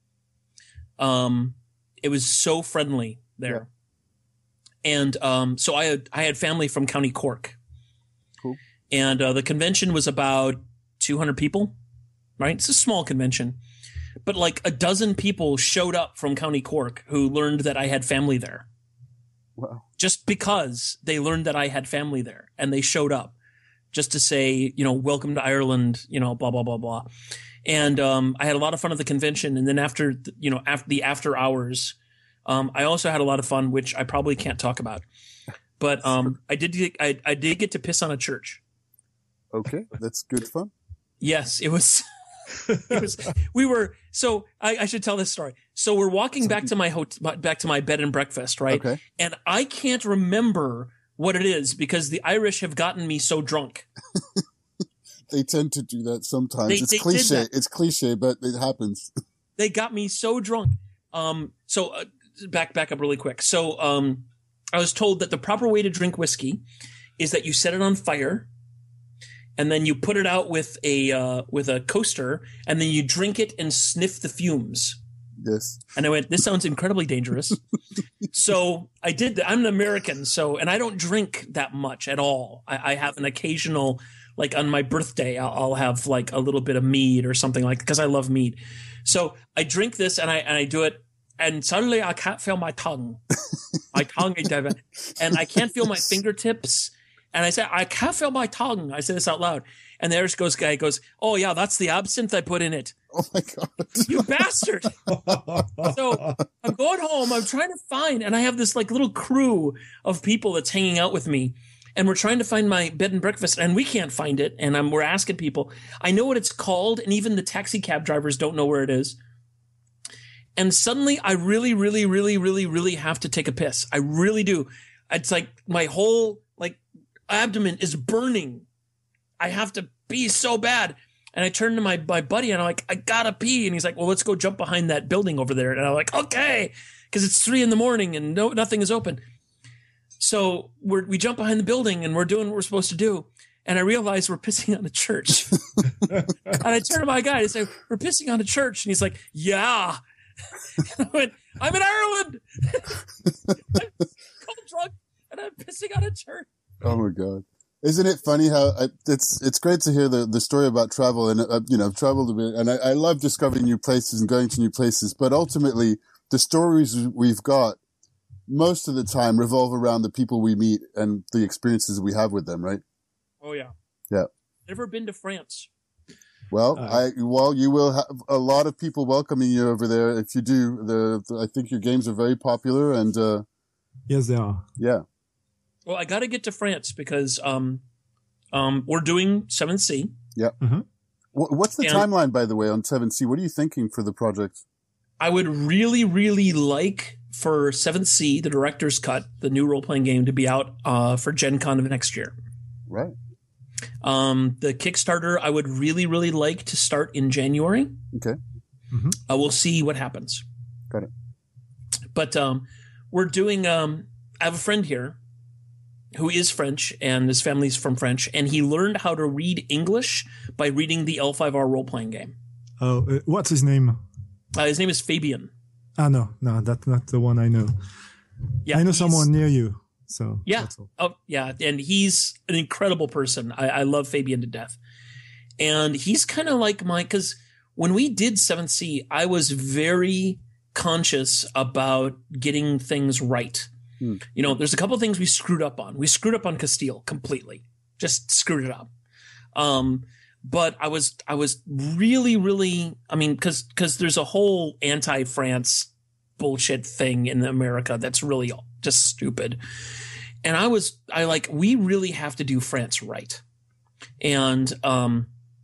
Um, it was so friendly there. Yeah. And um, so I had, I had family from County Cork. Cool. And uh, the convention was about two hundred people, right? It's a small convention. But like a dozen people showed up from County Cork who learned that I had family there. Wow. Just because they learned that I had family there, and they showed up just to say, you know, welcome to Ireland, you know, blah, blah, blah, blah. And um, I had a lot of fun at the convention. And then after, you know, after the after hours, um, I also had a lot of fun, which I probably can't talk about. But um, I did I, I did get to piss on a church. Okay, that's good fun. Yes, it was. It was. We were. So I, I should tell this story. So we're walking back to my hotel, back to my bed and breakfast, right? Okay. And I can't remember what it is because the Irish have gotten me so drunk. They tend to do that sometimes. They, it's they cliche. It's cliche, but it happens. They got me so drunk. Um. So uh, back back up really quick. So um, I was told that the proper way to drink whiskey is that you set it on fire. And then you put it out with a uh, with a coaster, and then you drink it and sniff the fumes. Yes. And I went, this sounds incredibly dangerous. So I did that. I'm an American, so and I don't drink that much at all. I, I have an occasional, like on my birthday, I'll, I'll have like a little bit of mead or something like because I love mead. So I drink this and I and I do it, and suddenly I can't feel my tongue. My tongue is and I can't feel my fingertips. And I said, I can't feel my tongue. I said this out loud. And there goes guy goes, oh, yeah, that's the absinthe I put in it. Oh, my God. You bastard. So I'm going home. I'm trying to find, and I have this like little crew of people that's hanging out with me. And we're trying to find my bed and breakfast, and we can't find it. And I'm, we're asking people. I know what it's called, and even the taxi cab drivers don't know where it is. And suddenly I really, really, really, really, really have to take a piss. I really do. It's like my whole like abdomen is burning. I have to pee so bad. And I turned to my, my buddy and I'm like, I gotta pee. And he's like, well, let's go jump behind that building over there. And I'm like, okay. Cause it's three in the morning and no, nothing is open. So we're, we jump behind the building and we're doing what we're supposed to do. And I realize we're pissing on a church. And I turn to my guy and say, we're pissing on a church. And he's like, yeah. And I went, I'm in Ireland. I'm cold drunk and I'm pissing on a church. Oh my God. Isn't it funny how I, it's, it's great to hear the, the story about travel and, uh, you know, I've traveled a bit and I, I love discovering new places and going to new places, but ultimately the stories we've got most of the time revolve around the people we meet and the experiences we have with them, right? Oh yeah. Yeah. Never been to France. Well, Uh, I, well, you will have a lot of people welcoming you over there. If you do, the, the I think your games are very popular and, uh, Yes, they are. yeah. Well, I got to get to France because um, um, we're doing seventh Sea. Yeah. Mhm. What's the And- timeline, by the way, on seven C? What are you thinking for the project? I would really, really like for seventh Sea, the director's cut, the new role-playing game, to be out uh, for Gen Con of next year. Right. Um, the Kickstarter, I would really, really like to start in January. Okay. Uh, we'll see what happens. Got it. But um, we're doing um, – I have a friend here who is French, and his family's from French, and he learned how to read English by reading the L five R role-playing game. Oh, uh, what's his name? Uh, his name is Fabian. Ah, no, no, that's not the one I know. Yeah, I know he's- someone near you. So Yeah. that's all. Oh, yeah. And he's an incredible person. I, I love Fabian to death. And he's kind of like my, because when we did seventh Sea, I was very conscious about getting things right. Hmm. You know, there's a couple of things we screwed up on. We screwed up on Castile completely, just screwed it up. Um, but I was, I was really, really, I mean, because because there's a whole anti-France bullshit thing in America that's really just stupid. And I was, I like, we really have to do France right. And, um,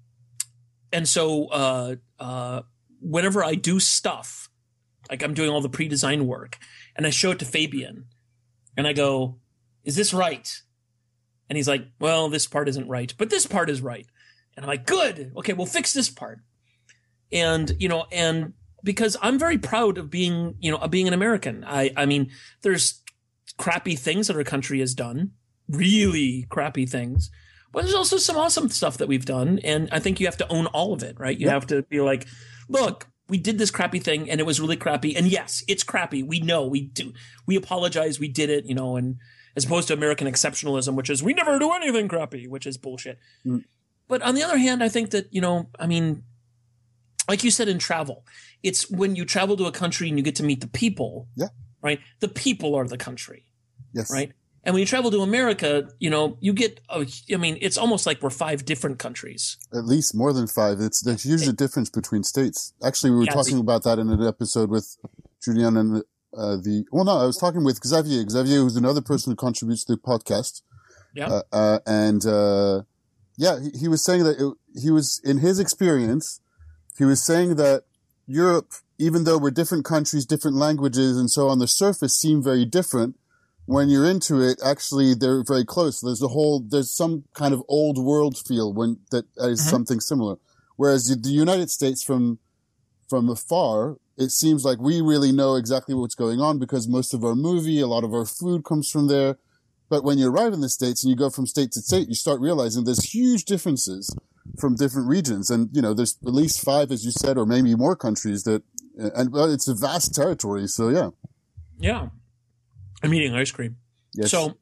and so, uh, uh, whenever I do stuff, like I'm doing all the pre-design work and I show it to Fabian and I go, is this right? And he's like, well, this part isn't right, but this part is right. And I'm like, good. Okay, we'll fix this part. And, you know, and because I'm very proud of being, you know, of being an American. I, I mean, there's crappy things that our country has done, really crappy things. but there's also some awesome stuff that we've done, and I think you have to own all of it, right? You yep. have to be like, look, we did this crappy thing, and it was really crappy, and yes, it's crappy. We know, we do, we apologize, we did it, you know, and as opposed to American exceptionalism, which is we never do anything crappy, which is bullshit. Mm. But on the other hand, I think that, you know, I mean, like you said in travel, it's when you travel to a country and you get to meet the people, yeah, right? The people are the country, yes, right? And when you travel to America, you know, you get, oh, I mean, it's almost like we're five different countries. At least more than five. It's There's usually a difference between states. Actually, we were yeah, talking about that in an episode with Julian and uh, the, well, no, I was talking with Xavier. Xavier, who's another person who contributes to the podcast. Yeah. Uh, uh, and, uh, yeah, he, he was saying that it, he was, in his experience, he was saying that Europe, even though we're different countries, different languages, and so on the surface seem very different, when you're into it, actually, they're very close. There's a whole, there's some kind of old world feel when that is mm-hmm. something similar. Whereas the United States, from from afar, it seems like we really know exactly what's going on because most of our movie, a lot of our food comes from there. But when you arrive in the States and you go from state to state, you start realizing there's huge differences from different regions. And, you know, there's at least five, as you said, or maybe more countries that, and well, it's a vast territory. So, yeah. Yeah. I'm eating ice cream. Yes. So,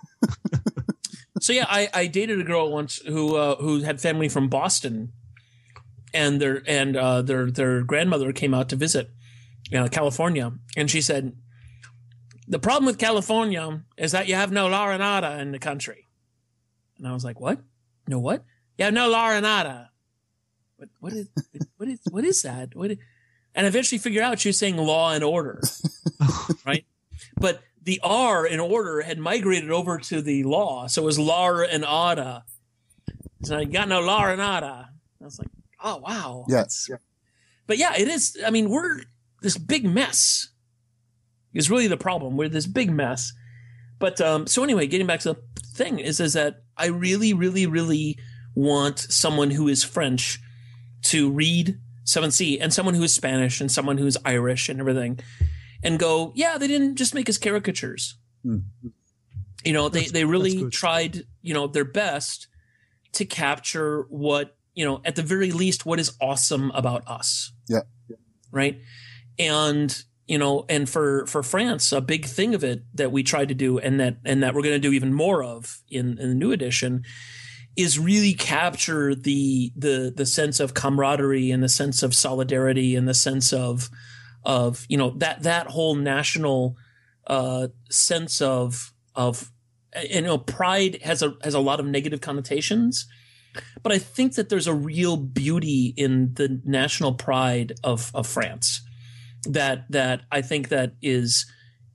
so yeah, I, I dated a girl once who uh, who had family from Boston, and their and uh, their their grandmother came out to visit, you know, California, and she said, the problem with California is that you have no law and order in the country. And I was like, what? No what? You have no law and order. What what is what is what is that? What is, and I eventually figured out she was saying law and order, right? But the R in order had migrated over to the law, so it was law and order. So I got no law and order. I was like, oh wow, yes. Yeah. But yeah, it is. I mean, we're this big mess. Is really the problem. We're this big mess. But um, so anyway, getting back to the thing is is that I really, really, really want someone who is French to read Seventh Sea, and someone who is Spanish, and someone who is Irish, and everything. And go, yeah, they didn't just make us caricatures. Mm-hmm. You know, they, they really tried, you know, their best to capture what, you know, at the very least, what is awesome about us. Yeah. Right. And, you know, and for, for France, a big thing of it that we tried to do and that, and that we're going to do even more of in, in the new edition is really capture the, the, the sense of camaraderie and the sense of solidarity and the sense of, of, you know, that, that whole national, uh, sense of, of, you know, pride has a, has a lot of negative connotations, but I think that there's a real beauty in the national pride of, of France that, that I think that is,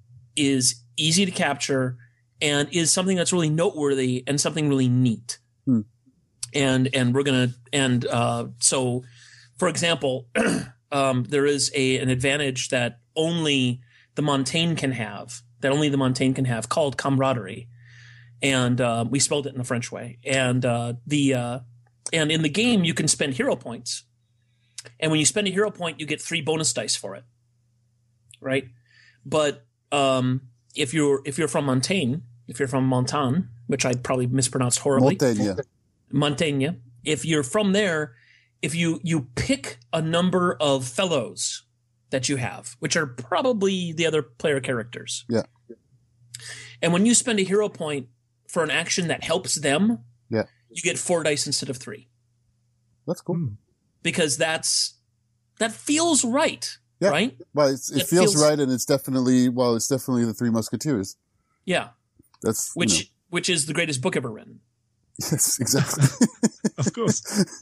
is easy to capture and is something that's really noteworthy and something really neat. Hmm. And, and we're going to, and, uh, so for example, Um, there is a an advantage that only the Montaigne can have, that only the Montaigne can have, called camaraderie, and uh, we spelled it in the French way. And uh, the uh, and in the game you can spend hero points, and when you spend a hero point, you get three bonus dice for it, right? But um, if you're if you're from Montaigne, if you're from Montaigne, which I probably mispronounced horribly, Montaigne, Montaigne, if you're from there. If you, you pick a number of fellows that you have, which are probably the other player characters. Yeah. And when you spend a hero point for an action that helps them, yeah, you get four dice instead of three. That's cool. Because that's that feels right. Yeah. Right? Well, it's, it, it feels, feels right, and it's definitely well, it's definitely the Three Musketeers. Yeah. That's which you know. which is the greatest book ever written. Yes, exactly. Of course.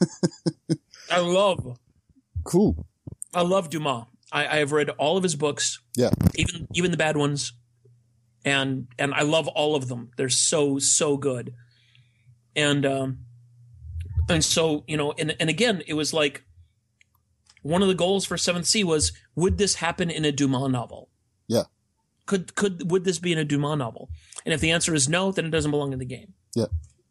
I love. Cool. I love Dumas. I, I have read all of his books. Yeah. Even even the bad ones. And and I love all of them. They're so, so good. And um and so, you know, and and again, it was like one of the goals for Seventh Sea was, would this happen in a Dumas novel? Yeah. Could could would this be in a Dumas novel? And if the answer is no, then it doesn't belong in the game. Yeah.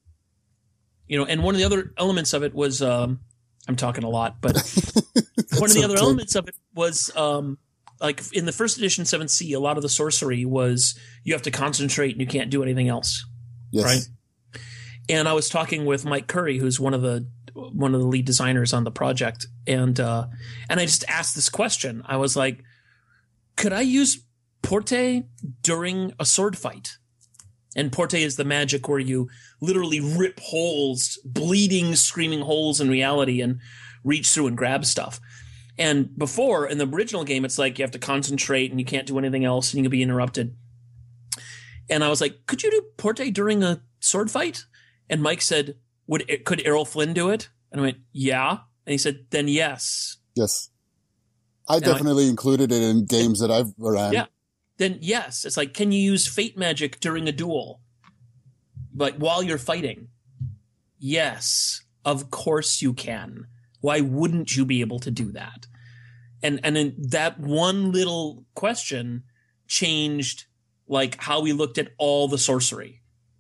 You know, and one of the other elements of it was, um, I'm talking a lot, but one of the other okay. elements of it was, um, like in the first edition Seventh Sea, a lot of the sorcery was you have to concentrate and you can't do anything else. Yes. Right. And I was talking with Mike Curry, who's one of the one of the lead designers on the project, and uh, and I just asked this question. I was like, could I use Porte during a sword fight? And Porte is the magic where you literally rip holes, bleeding, screaming holes in reality, and reach through and grab stuff. And before, in the original game, it's like you have to concentrate and you can't do anything else and you can be interrupted. And I was like, could you do Porte during a sword fight? And Mike said, "Would it, could Errol Flynn do it?" And I went, yeah. And he said, then yes. Yes. I and definitely I, included it in games that I've ran. Yeah. Then yes. It's like, can you use fate magic during a duel? But while you're fighting? Yes. Of course you can. Why wouldn't you be able to do that? And and then that one little question changed like how we looked at all the sorcery.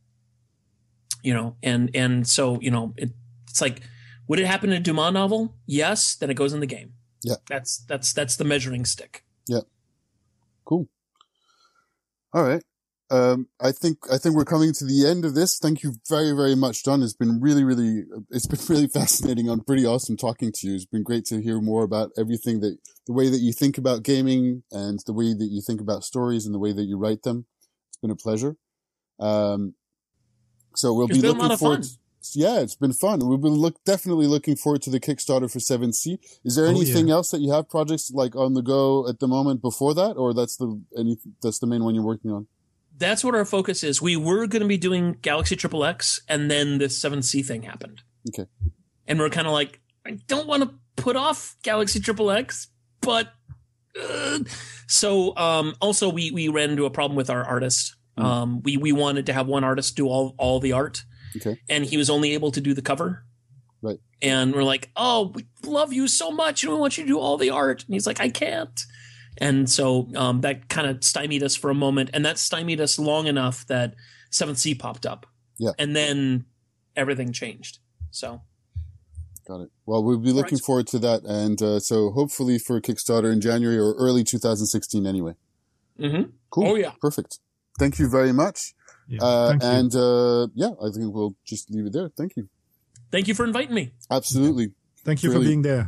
You know, and and so, you know, it, it's like, would it happen in a Dumas novel? Yes, then it goes in the game. Yeah. That's that's that's the measuring stick. Yeah. Cool. All right. Um, I think I think we're coming to the end of this. Thank you very, very much, John. It's been really, really it's been really fascinating and pretty awesome talking to you. It's been great to hear more about everything that the way that you think about gaming and the way that you think about stories and the way that you write them. It's been a pleasure. Um, so we'll it's be been looking a lot of forward. Fun. Yeah, it's been fun. We've been look definitely looking forward to the Kickstarter for seven C. Is there Oh, anything yeah. else that you have projects like on the go at the moment before that, or that's the any that's the main one you're working on? That's what our focus is. We were going to be doing Galaxy Triple X, and then this seven C thing happened. Okay. And we're kind of like, I don't want to put off Galaxy Triple X, but uh. so um, also we we ran into a problem with our artist. Mm. Um, we we wanted to have one artist do all all the art, okay, and he was only able to do the cover. Right. And we're like, oh, we love you so much, and we want you to do all the art. And he's like, I can't. And so um, that kind of stymied us for a moment, and that stymied us long enough that seventh C popped up. Yeah. And then everything changed. So. Got it. Well, we'll be looking right. forward to that. And uh, so hopefully for Kickstarter in January or early two thousand sixteen anyway. Mm-hmm. Cool. Oh, yeah. Perfect. Thank you very much. Yeah, uh, thank you. And uh, yeah, I think we'll just leave it there. Thank you. Thank you for inviting me. Absolutely. Thank you really. for being there.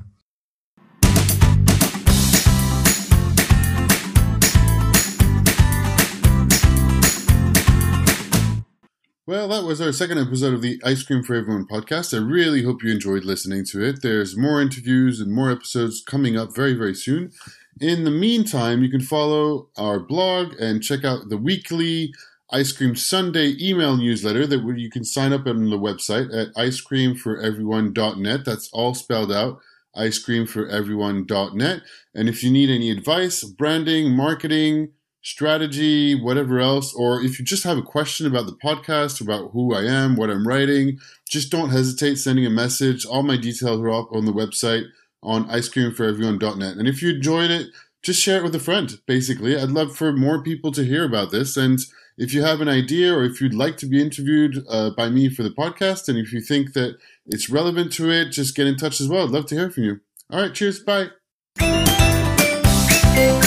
Well, that was our second episode of the Ice Cream for Everyone podcast. I really hope you enjoyed listening to it. There's more interviews and more episodes coming up very, very soon. In the meantime, you can follow our blog and check out the weekly Ice Cream Sunday email newsletter that you can sign up on the website at ice cream for everyone dot net. That's all spelled out, ice cream for everyone dot net. And if you need any advice, branding, marketing, strategy, whatever else, or if you just have a question about the podcast, about who I am, what I'm writing, just don't hesitate sending a message. All my details are up on the website on ice cream for everyone dot net. And if you enjoyed it, just share it with a friend, basically. I'd love for more people to hear about this. And if you have an idea or if you'd like to be interviewed uh, by me for the podcast, and if you think that it's relevant to it, just get in touch as well. I'd love to hear from you. All right, cheers. Bye.